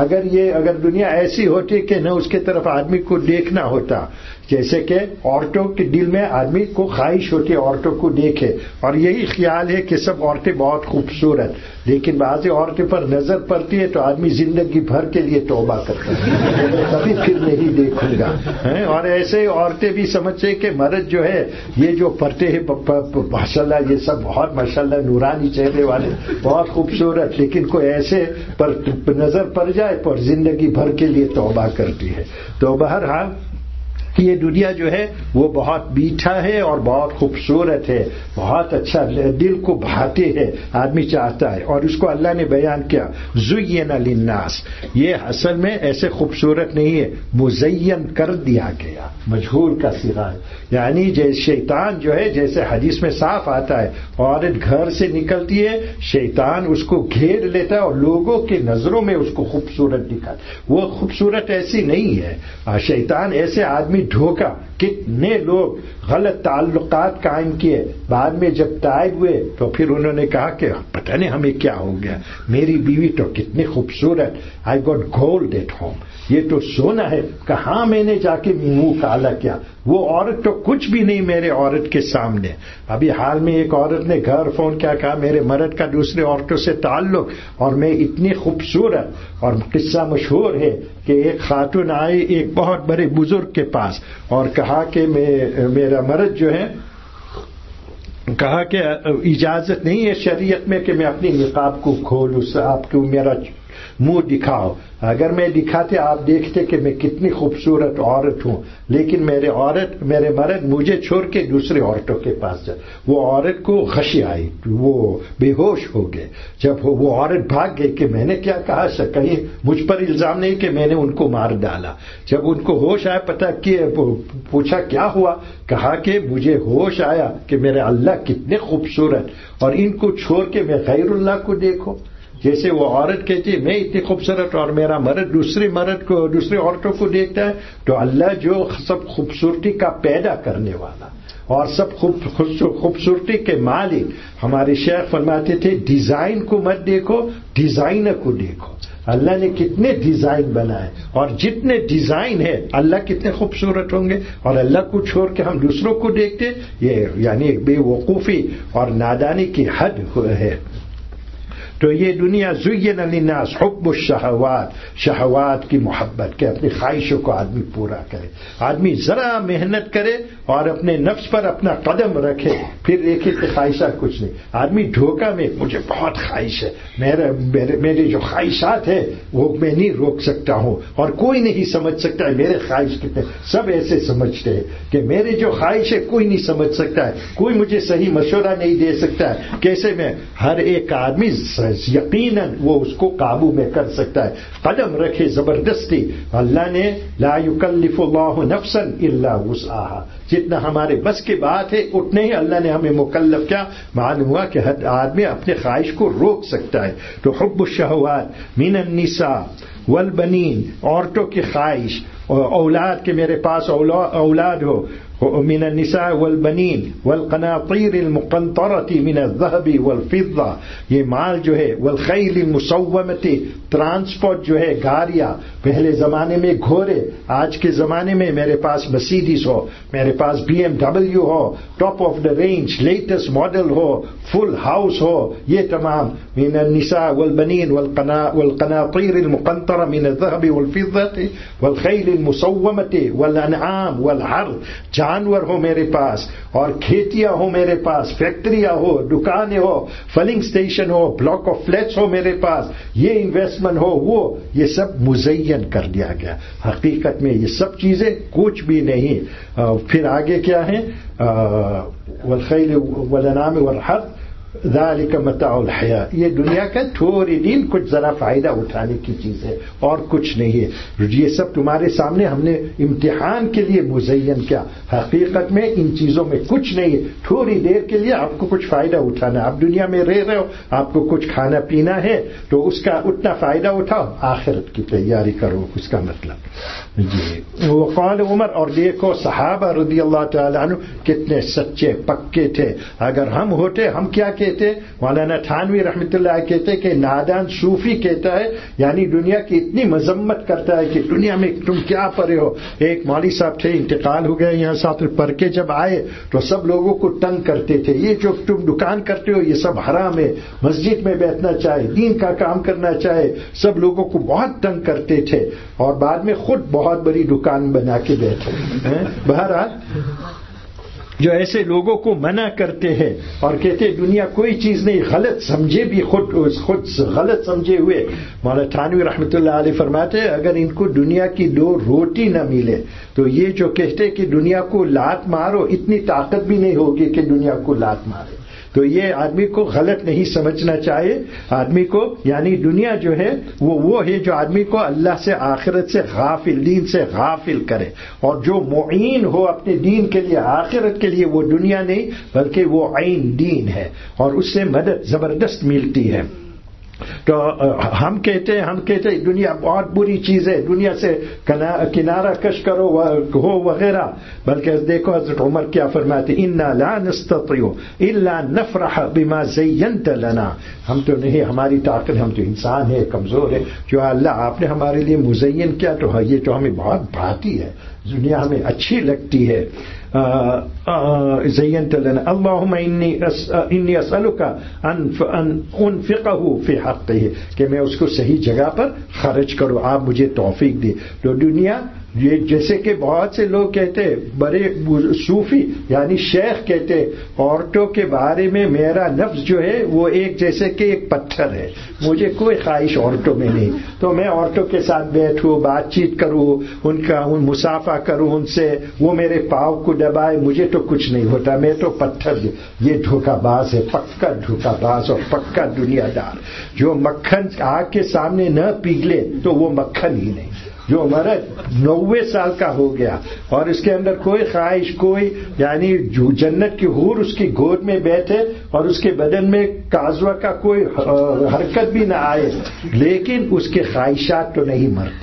اگر دنیا ایسی ہوتی کہ نہ اس کے طرف آدمی کو دیکھنا ہوتا, جیسے کہ عورتوں کے دل میں آدمی کو خواہش ہوتی ہے عورتوں کو دیکھے اور یہی خیال ہے کہ سب عورتیں بہت خوبصورت, لیکن بعض عورتیں پر نظر پڑتی ہے تو آدمی زندگی بھر کے لیے توبہ کرتا ہے کبھی پھر نہیں دیکھوں گا. اور ایسے عورتیں بھی سمجھتے کہ مرد جو ہے یہ جو پڑھتے ہیں ماشاءاللہ یہ سب بہت ماشاءاللہ نورانی چہرے والے بہت خوبصورت, لیکن کوئی ایسے پر نظر پڑ جائے پر زندگی بھر کے لیے توبہ کرتی ہے. تو بہرحال یہ دنیا جو ہے وہ بہت میٹھا ہے اور بہت خوبصورت ہے, بہت اچھا دل کو بھاتے ہے, آدمی چاہتا ہے. اور اس کو اللہ نے بیان کیا زین للناس, یہ اصل میں ایسے خوبصورت نہیں ہے, مزین کر دیا گیا, مجہول کا صیغہ ہے. یعنی جیسے شیطان جو ہے, جیسے حدیث میں صاف آتا ہے, عورت گھر سے نکلتی ہے شیطان اس کو گھیر لیتا ہے اور لوگوں کی نظروں میں اس کو خوبصورت دکھاتا. وہ خوبصورت ایسی نہیں ہے. شیطان ایسے آدمی دھوکا, کتنے لوگ غلط تعلقات قائم کیے, بعد میں جب تائب ہوئے تو پھر انہوں نے کہا کہ پتہ نہیں ہمیں کیا ہو گیا, میری بیوی تو کتنی خوبصورت, I got gold at home, یہ تو سونا ہے, کہاں میں نے جا کے منہ کالا کیا, وہ عورت تو کچھ بھی نہیں میرے عورت کے سامنے. ابھی حال میں ایک عورت نے گھر فون کیا کہا میرے مرد کا دوسرے عورتوں سے تعلق اور میں اتنی خوبصورت. اور قصہ مشہور ہے کہ ایک خاتون آئی ایک بہت بڑے بزرگ کے پاس اور کہا کہ میرا مرد جو ہے, کہا کہ اجازت نہیں ہے شریعت میں کہ میں اپنی نقاب کو کھولوں, آپ کو میرا منہ دکھاؤ. اگر میں دکھاتے آپ دیکھتے کہ میں کتنی خوبصورت عورت ہوں, لیکن میرے مرد مجھے چھوڑ کے دوسرے عورتوں کے پاس جائے. وہ عورت کو غشی آئی, وہ بے ہوش ہو گئے. جب وہ عورت بھاگ گئی کہ میں نے کیا کہا, کہیں مجھ پر الزام نہیں کہ میں نے ان کو مار ڈالا. جب ان کو ہوش آیا پتہ کہ پوچھا کیا ہوا, کہا کہ مجھے ہوش آیا کہ میرے اللہ کتنے خوبصورت اور ان کو چھوڑ کے میں غیر اللہ کو دیکھو. جیسے وہ عورت کہتی ہے میں اتنی خوبصورت اور میرا مرد دوسری عورتوں کو دیکھتا ہے, تو اللہ جو سب خوبصورتی کا پیدا کرنے والا اور سب خوبصورتی کے مالک, ہمارے شیخ فرماتے تھے ڈیزائن کو مت دیکھو, ڈیزائنر کو دیکھو. اللہ نے کتنے ڈیزائن بنائے اور جتنے ڈیزائن ہے اللہ کتنے خوبصورت ہوں گے, اور اللہ کو چھوڑ کے ہم دوسروں کو دیکھتے, یہ یعنی بے وقوفی اور نادانی کی حد ہے. تو یہ دنیا زین للناس حب الشہوات، شہوات کی محبت کہ اپنی خواہشوں کو آدمی پورا کرے، آدمی ذرا محنت کرے اور اپنے نفس پر اپنا قدم رکھے، پھر دیکھے کہ خواہشات کچھ نہیں. آدمی دھوکہ میں مجھے بہت خواہش ہے، میرے جو خواہشات ہیں وہ میں نہیں روک سکتا ہوں، اور کوئی نہیں سمجھ سکتا ہے میرے خواہش کتنے. سب ایسے سمجھتے ہیں کہ میرے جو خواہش ہے کوئی نہیں سمجھ سکتا ہے، کوئی مجھے صحیح مشورہ نہیں دے سکتا ہے. کیسے میں ہر ایک آدمی یقیناً وہ اس کو قابو میں کر سکتا ہے. قدم رکھے زبردستی. اللہ نے لا یکلف اللہ نفسا الا وسعها، جتنا ہمارے بس کی بات ہے اتنے ہی اللہ نے ہمیں مکلف کیا. معلوم ہوا کہ ہر آدمی اپنے خواہش کو روک سکتا ہے. تو حب الشہوات من النساء والبنین، عورتوں کی خواہش، اولاد کے میرے پاس اولاد ہو، من النساء والبنین والقناطیر المقنطرة من الذهب والفضة، یہ مال جو ہے، والخیل المسومة، ٹرانسپورٹ جو ہے، گاڑیاں. پہلے زمانے میں گھوڑے، آج کے زمانے میں میرے پاس مرسیڈیز ہو، میرے پاس BMW ہو، top of the range latest model ہو، فل ہاؤس ہو. یہ تمام من النساء والبنین والقناطیر المقنطرة من الذهب والفضة والخیل المسومة والانعام والحرث، جانور ہو میرے پاس، اور کھیتیاں ہو میرے پاس، فیکٹریاں ہو، دکانیں ہو، فلنگ سٹیشن ہو، بلاک آف فلیٹس ہو میرے پاس، یہ انویسٹمنٹ ہو، وہ یہ سب مزین کر دیا گیا. حقیقت میں یہ سب چیزیں کچھ بھی نہیں. پھر آگے کیا ہے؟ والخیل والانعام والحرث ذالک متاع الحیاۃ، یہ دنیا کا تھوڑی دن کچھ ذرا فائدہ اٹھانے کی چیز ہے اور کچھ نہیں ہے. یہ سب تمہارے سامنے ہم نے امتحان کے لیے مزین کیا. حقیقت میں ان چیزوں میں کچھ نہیں ہے. تھوڑی دیر کے لیے آپ کو کچھ فائدہ اٹھانا ہے. آپ دنیا میں رہ رہے ہو، آپ کو کچھ کھانا پینا ہے تو اس کا اتنا فائدہ اٹھاؤ، آخرت کی تیاری کرو، اس کا مطلب جی. وقال عمر، اور دیکھو صحابہ رضی اللہ تعالیٰ عنہ کتنے سچے پکے تھے. اگر ہم ہوتے ہم کیا کہتے؟ مولانا تھانوی رحمۃ اللہ کہتے کہ نادان صوفی کہتا ہے، یعنی دنیا کی اتنی مذمت کرتا ہے کہ دنیا میں تم کیا پڑھے ہو. ایک مولوی صاحب تھے، انتقال ہو گئے، یہاں ساتھ پڑھ کے جب آئے تو سب لوگوں کو تنگ کرتے تھے، یہ جو تم دکان کرتے ہو یہ سب حرام ہے، مسجد میں بیٹھنا چاہے، دین کا کام کرنا چاہے. سب لوگوں کو بہت تنگ کرتے تھے اور بعد میں خود بہت بڑی دکان بنا کے بیٹھے. بہرحال جو ایسے لوگوں کو منع کرتے ہیں اور کہتے دنیا کوئی چیز نہیں، غلط سمجھے بھی خود غلط سمجھے ہوئے. مولانا تھانوی رحمۃ اللہ علیہ فرماتے ہیں اگر ان کو دنیا کی 2 روٹی نہ ملے تو یہ جو کہتے کہ دنیا کو لات مارو، اتنی طاقت بھی نہیں ہوگی کہ دنیا کو لات مارے. تو یہ آدمی کو غلط نہیں سمجھنا چاہیے. آدمی کو یعنی دنیا جو ہے وہ ہے جو آدمی کو اللہ سے، آخرت سے غافل، دین سے غافل کرے. اور جو معین ہو اپنے دین کے لیے، آخرت کے لیے، وہ دنیا نہیں بلکہ وہ عین دین ہے اور اس سے مدد زبردست ملتی ہے. تو ہم کہتے ہیں دنیا بہت بری چیز ہے، دنیا سے کنارہ کش کرو ہو وغیرہ. بلکہ دیکھو حضرت عمر کیا فرماتے، انا لا نستطيع الا نفرح بما زینت لنا. ہم تو نہیں، ہماری طاقت، ہم تو انسان ہے، کمزور ہے. جو اللہ آپ نے ہمارے لیے مزین کیا تو یہ تو ہمیں بہت بھاتی ہے، دنیا ہمیں اچھی لگتی ہے. زینت لنا اللهم انی اسألک ان انفقه فی حقه، کہ میں اس کو صحیح جگہ پر خرچ کروں، آپ مجھے توفیق دے. تو دنیا یہ جیسے کہ بہت سے لوگ کہتے، بڑے صوفی یعنی شیخ کہتے عورتوں کے بارے میں میرا نفس جو ہے وہ ایک جیسے کہ ایک پتھر ہے، مجھے کوئی خواہش عورتوں میں نہیں. تو میں عورتوں کے ساتھ بیٹھوں، بات چیت کروں، ان مسافہ کروں ان سے، وہ میرے پاؤں کو دبائے، مجھے تو کچھ نہیں ہوتا، میں تو پتھر. یہ دھوکہ باز ہے، پکا دھوکہ باز اور پکا دنیا دار. جو مکھن آگ کے سامنے نہ پگھلے تو وہ مکھن ہی نہیں. جو مرد 90 سال کا ہو گیا اور اس کے اندر کوئی خواہش، کوئی یعنی جو جنت کی حور اس کی گود میں بیٹھے اور اس کے بدن میں کازوا کا کوئی حرکت بھی نہ آئے، لیکن اس کے خواہشات تو نہیں مرتے ہیں.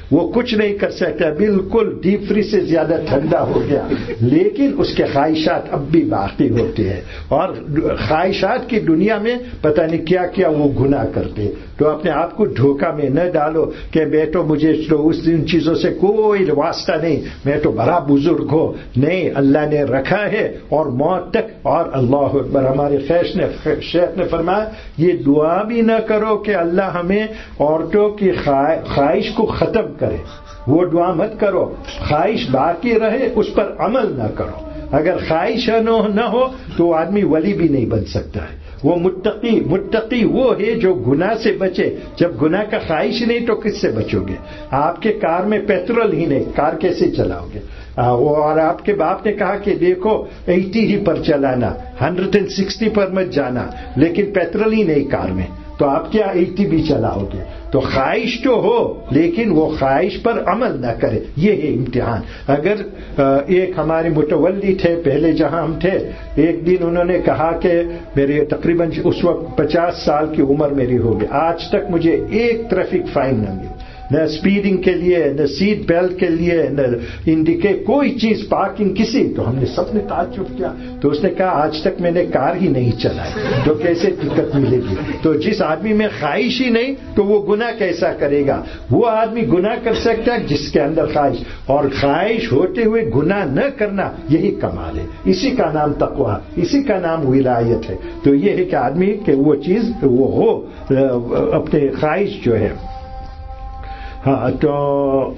وہ کچھ نہیں کر سکتا, بالکل ڈیپ فریز سے زیادہ ٹھنڈا ہو گیا, لیکن اس کے خواہشات اب بھی باقی ہوتے ہیں, اور خواہشات کی دنیا میں پتہ نہیں کیا کیا وہ گناہ کرتے. تو اپنے آپ کو دھوکہ میں نہ ڈالو کہ بیٹو مجھے تو اس ان چیزوں سے کوئی واسطہ نہیں, میں تو بڑا بزرگ ہو. نہیں, اللہ نے رکھا ہے اور موت تک. اور اللہ اکبر, ہمارے شیخ نے فرمایا یہ دعا بھی نہ کرو کہ اللہ ہمیں عورتوں کی خواہش کو ختم کرے, وہ دعا مت کرو. خواہش باقی رہے, اس پر عمل نہ کرو. اگر خواہش نہ ہو تو آدمی ولی بھی نہیں بن سکتا ہے. وہ متقی وہ ہے جو گناہ سے بچے. جب گناہ کا خواہش نہیں تو کس سے بچو گے؟ آپ کے کار میں پیٹرول ہی نہیں, کار کیسے چلاؤ گے؟ اور آپ کے باپ نے کہا کہ دیکھو 80 ہی پر چلانا, 160 پر مت جانا, لیکن پیٹرول ہی نہیں کار میں, تو آپ کیا 80 بھی چلاؤ گے؟ تو خواہش تو ہو لیکن وہ خواہش پر عمل نہ کرے. یہ ہے امتحان. اگر ایک ہمارے متولی تھے پہلے جہاں ہم تھے, ایک دن انہوں نے کہا کہ میرے تقریباً اس وقت 50 سال کی عمر میری ہوگی, آج تک مجھے ایک ٹریفک فائن نہ ملی, نہ اسپیڈنگ کے لیے, نہ سیٹ بیلٹ کے لیے, نہ انڈیکیٹ کوئی چیز, پارکنگ کسی. تو ہم نے سب نے تعجب کیا. تو اس نے کہا آج تک میں نے کار ہی نہیں چلائی, تو کیسے ٹکٹ ملے گی؟ تو جس آدمی میں خواہش ہی نہیں تو وہ گناہ کیسا کرے گا؟ وہ آدمی گناہ کر سکتا ہے جس کے اندر خواہش, اور خواہش ہوتے ہوئے گناہ نہ کرنا یہی کمال ہے. اسی کا نام تقویٰ, اسی کا نام ولایت ہے. تو یہ ہے کہ آدمی کہ وہ چیز وہ ہو اپنے خواہش جو ہے. ہاں, تو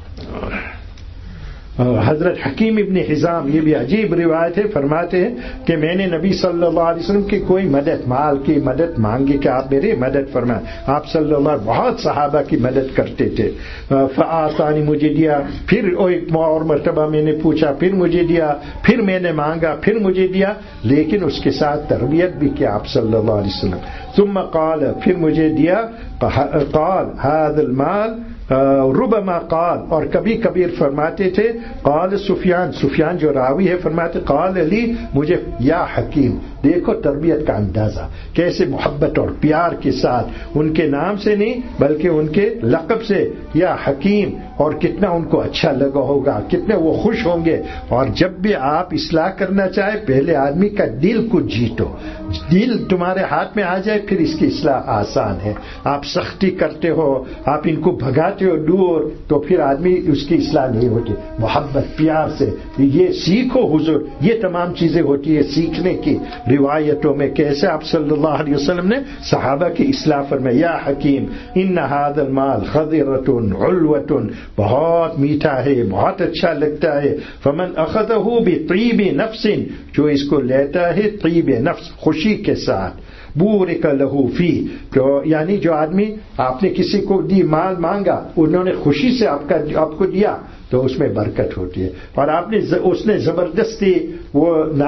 حضرت حکیم ابن حزام, یہ بھی عجیب روایت ہے, فرماتے ہیں کہ میں نے نبی صلی اللہ علیہ وسلم کی کوئی مدد, مال کی مدد مانگی کہ آپ میری مدد فرمائیں. آپ صلی اللہ علیہ وسلم بہت صحابہ کی مدد کرتے تھے. فآتانی, مجھے دیا. پھر ایک اور مرتبہ میں نے پوچھا, پھر مجھے دیا. پھر میں نے مانگا, پھر مجھے دیا, لیکن اس کے ساتھ تربیت بھی کیا آپ صلی اللہ علیہ وسلم. ثم قال, پھر مجھے دیا. قال هذا المال ربما قال, اور کبھی کبھی فرماتے تھے قال سفیان جو راوی ہے فرماتے قال علی, مجھے یا حکیم. دیکھو تربیت کا اندازہ, کیسے محبت اور پیار کے ساتھ, ان کے نام سے نہیں بلکہ ان کے لقب سے, یا حکیم. اور کتنا ان کو اچھا لگا ہوگا, کتنے وہ خوش ہوں گے. اور جب بھی آپ اصلاح کرنا چاہے پہلے آدمی کا دل کو جیتو, دل تمہارے ہاتھ میں آ جائے پھر اس کی اصلاح آسان ہے. آپ سختی کرتے ہو, آپ ان کو بھگاتے ہو دور, تو پھر آدمی اس کی اصلاح نہیں ہوتی. محبت پیار سے یہ سیکھو حضور. یہ تمام چیزیں ہوتی ہے سیکھنے کی روایتوں میں, کیسے آپ صلی اللہ علیہ وسلم نے صحابہ کی اصلاح فرمائی. یا حکیم ان هذا المال خضرۃ علوۃ, بہت میٹھا ہے, بہت اچھا لگتا ہے. فمن اخذه بطیب نفس, جو اس کو لیتا ہے طیب نفس, خوشی کے ساتھ, بورک لہ فی, تو یعنی جو آدمی آپ نے کسی کو دی, مال مانگا, انہوں نے خوشی سے آپ کو دیا تو اس میں برکت ہوتی ہے. اور آپ نے اس نے زبردستی وہ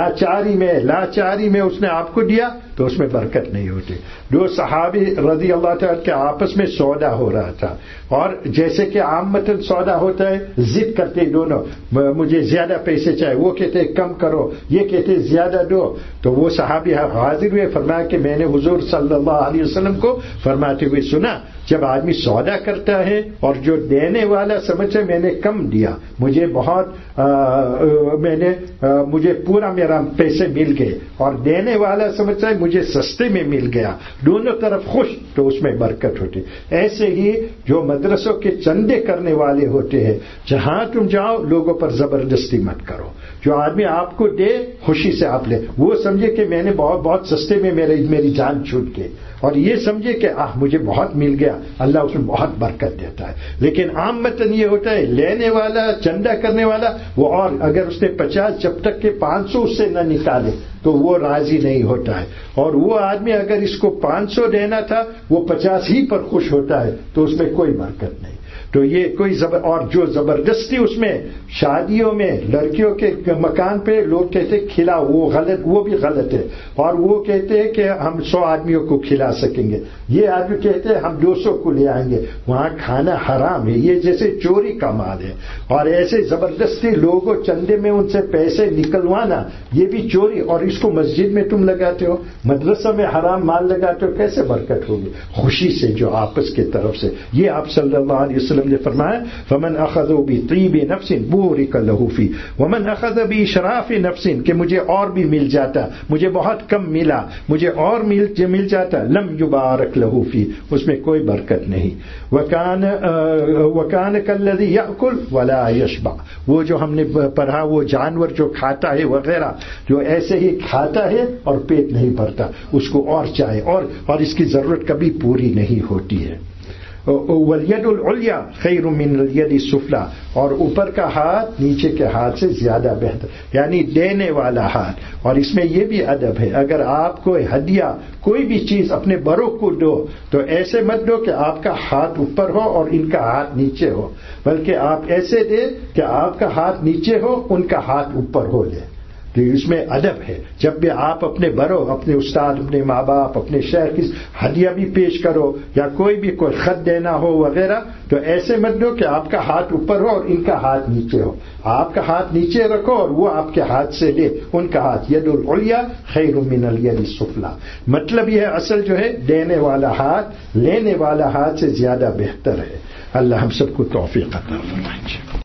لاچاری میں اس نے آپ کو دیا تو اس میں برکت نہیں ہوتی. دو صحابی رضی اللہ تعالیٰ کے آپس میں سودا ہو رہا تھا, اور جیسے کہ عامتاً سودا ہوتا ہے, ضد کرتے دونوں, مجھے زیادہ پیسے چاہیے, وہ کہتے کم کرو, یہ کہتے زیادہ دو. تو وہ صحابی حاضر ہوئے, فرمایا کہ میں نے حضور صلی اللہ علیہ وسلم کو فرماتے ہوئے سنا, جب آدمی سودا کرتا ہے اور جو دینے والا سمجھے میں نے کم دیا, مجھے مجھے پورا میرا پیسے مل گئے, اور دینے والا سمجھتا ہے مجھے سستے میں مل گیا, دونوں طرف خوش, تو اس میں برکت ہوتی. ایسے ہی جو مدرسوں کے چندے کرنے والے ہوتے ہیں, جہاں تم جاؤ لوگوں پر زبردستی مت کرو. جو آدمی آپ کو دے خوشی سے آپ لے, وہ سمجھے کہ میں نے بہت سستے میں میری جان چھوٹ گئی, اور یہ سمجھے کہ مجھے بہت مل گیا, اللہ اس میں بہت برکت دیتا ہے. لیکن عام متن یہ ہوتا ہے, لینے والا چندہ کرنے والا وہ, اور اگر اس نے 50 جب تک کہ 500 اس سے نہ نکالے تو وہ راضی نہیں ہوتا ہے. اور وہ آدمی اگر اس کو 500 دینا تھا وہ 50 ہی پر خوش ہوتا ہے, تو اس میں کوئی برکت نہیں. تو یہ کوئی اور جو زبردستی اس میں شادیوں میں لڑکیوں کے مکان پہ لوگ کہتے کھلاؤ, وہ بھی غلط ہے. اور وہ کہتے ہیں کہ ہم 100 آدمیوں کو کھلا سکیں گے, یہ آدمی کہتے ہیں ہم 200 کو لے آئیں گے, وہاں کھانا حرام ہے, یہ جیسے چوری کا مال ہے. اور ایسے زبردستی لوگوں چندے میں ان سے پیسے نکلوانا, یہ بھی چوری, اور اس کو مسجد میں تم لگاتے ہو, مدرسہ میں حرام مال لگاتے ہو, کیسے برکت ہوگی؟ خوشی سے جو آپس کی طرف سے. یہ آپ صلی اللہ علیہ وسلم نے فرمایا فمن اخذ بطیب نفس بورک له فی ومن اخذ باشراف نفس, کہ مجھے اور بھی مل جاتا, مجھے بہت کم ملا, مجھے اور مل جاتا, لم یبارک له فی, اس میں کوئی برکت نہیں. وکان کالذی یاکل ولا یشبع, وہ جو ہم نے پڑھا وہ جانور جو کھاتا ہے وغیرہ, جو ایسے ہی کھاتا ہے اور پیٹ نہیں بھرتا, اس کو اور چاہے اور اس کی ضرورت کبھی پوری نہیں ہوتی ہے. والید العلیٰ خیر من الید السفلی, اور اوپر کا ہاتھ نیچے کے ہاتھ سے زیادہ بہتر, یعنی دینے والا ہاتھ. اور اس میں یہ بھی ادب ہے, اگر آپ کو ہدیہ کوئی بھی چیز اپنے بڑوں کو دو تو ایسے مت دو کہ آپ کا ہاتھ اوپر ہو اور ان کا ہاتھ نیچے ہو, بلکہ آپ ایسے دیں کہ آپ کا ہاتھ نیچے ہو, ان کا ہاتھ اوپر ہو لے. تو اس میں ادب ہے. جب بھی آپ اپنے بڑوں, اپنے استاد, اپنے ماں باپ, اپنے شیخ کی ہدیہ بھی پیش کرو یا کوئی خط دینا ہو وغیرہ, تو ایسے مت دو کہ آپ کا ہاتھ اوپر ہو اور ان کا ہاتھ نیچے ہو. آپ کا ہاتھ نیچے رکھو اور وہ آپ کے ہاتھ سے لے, ان کا ہاتھ. ید العلیٰ خیر من الید السفلی, مطلب یہ اصل جو ہے دینے والا ہاتھ لینے والا ہاتھ سے زیادہ بہتر ہے. اللہ ہم سب کو توفیق عطا فرمائے.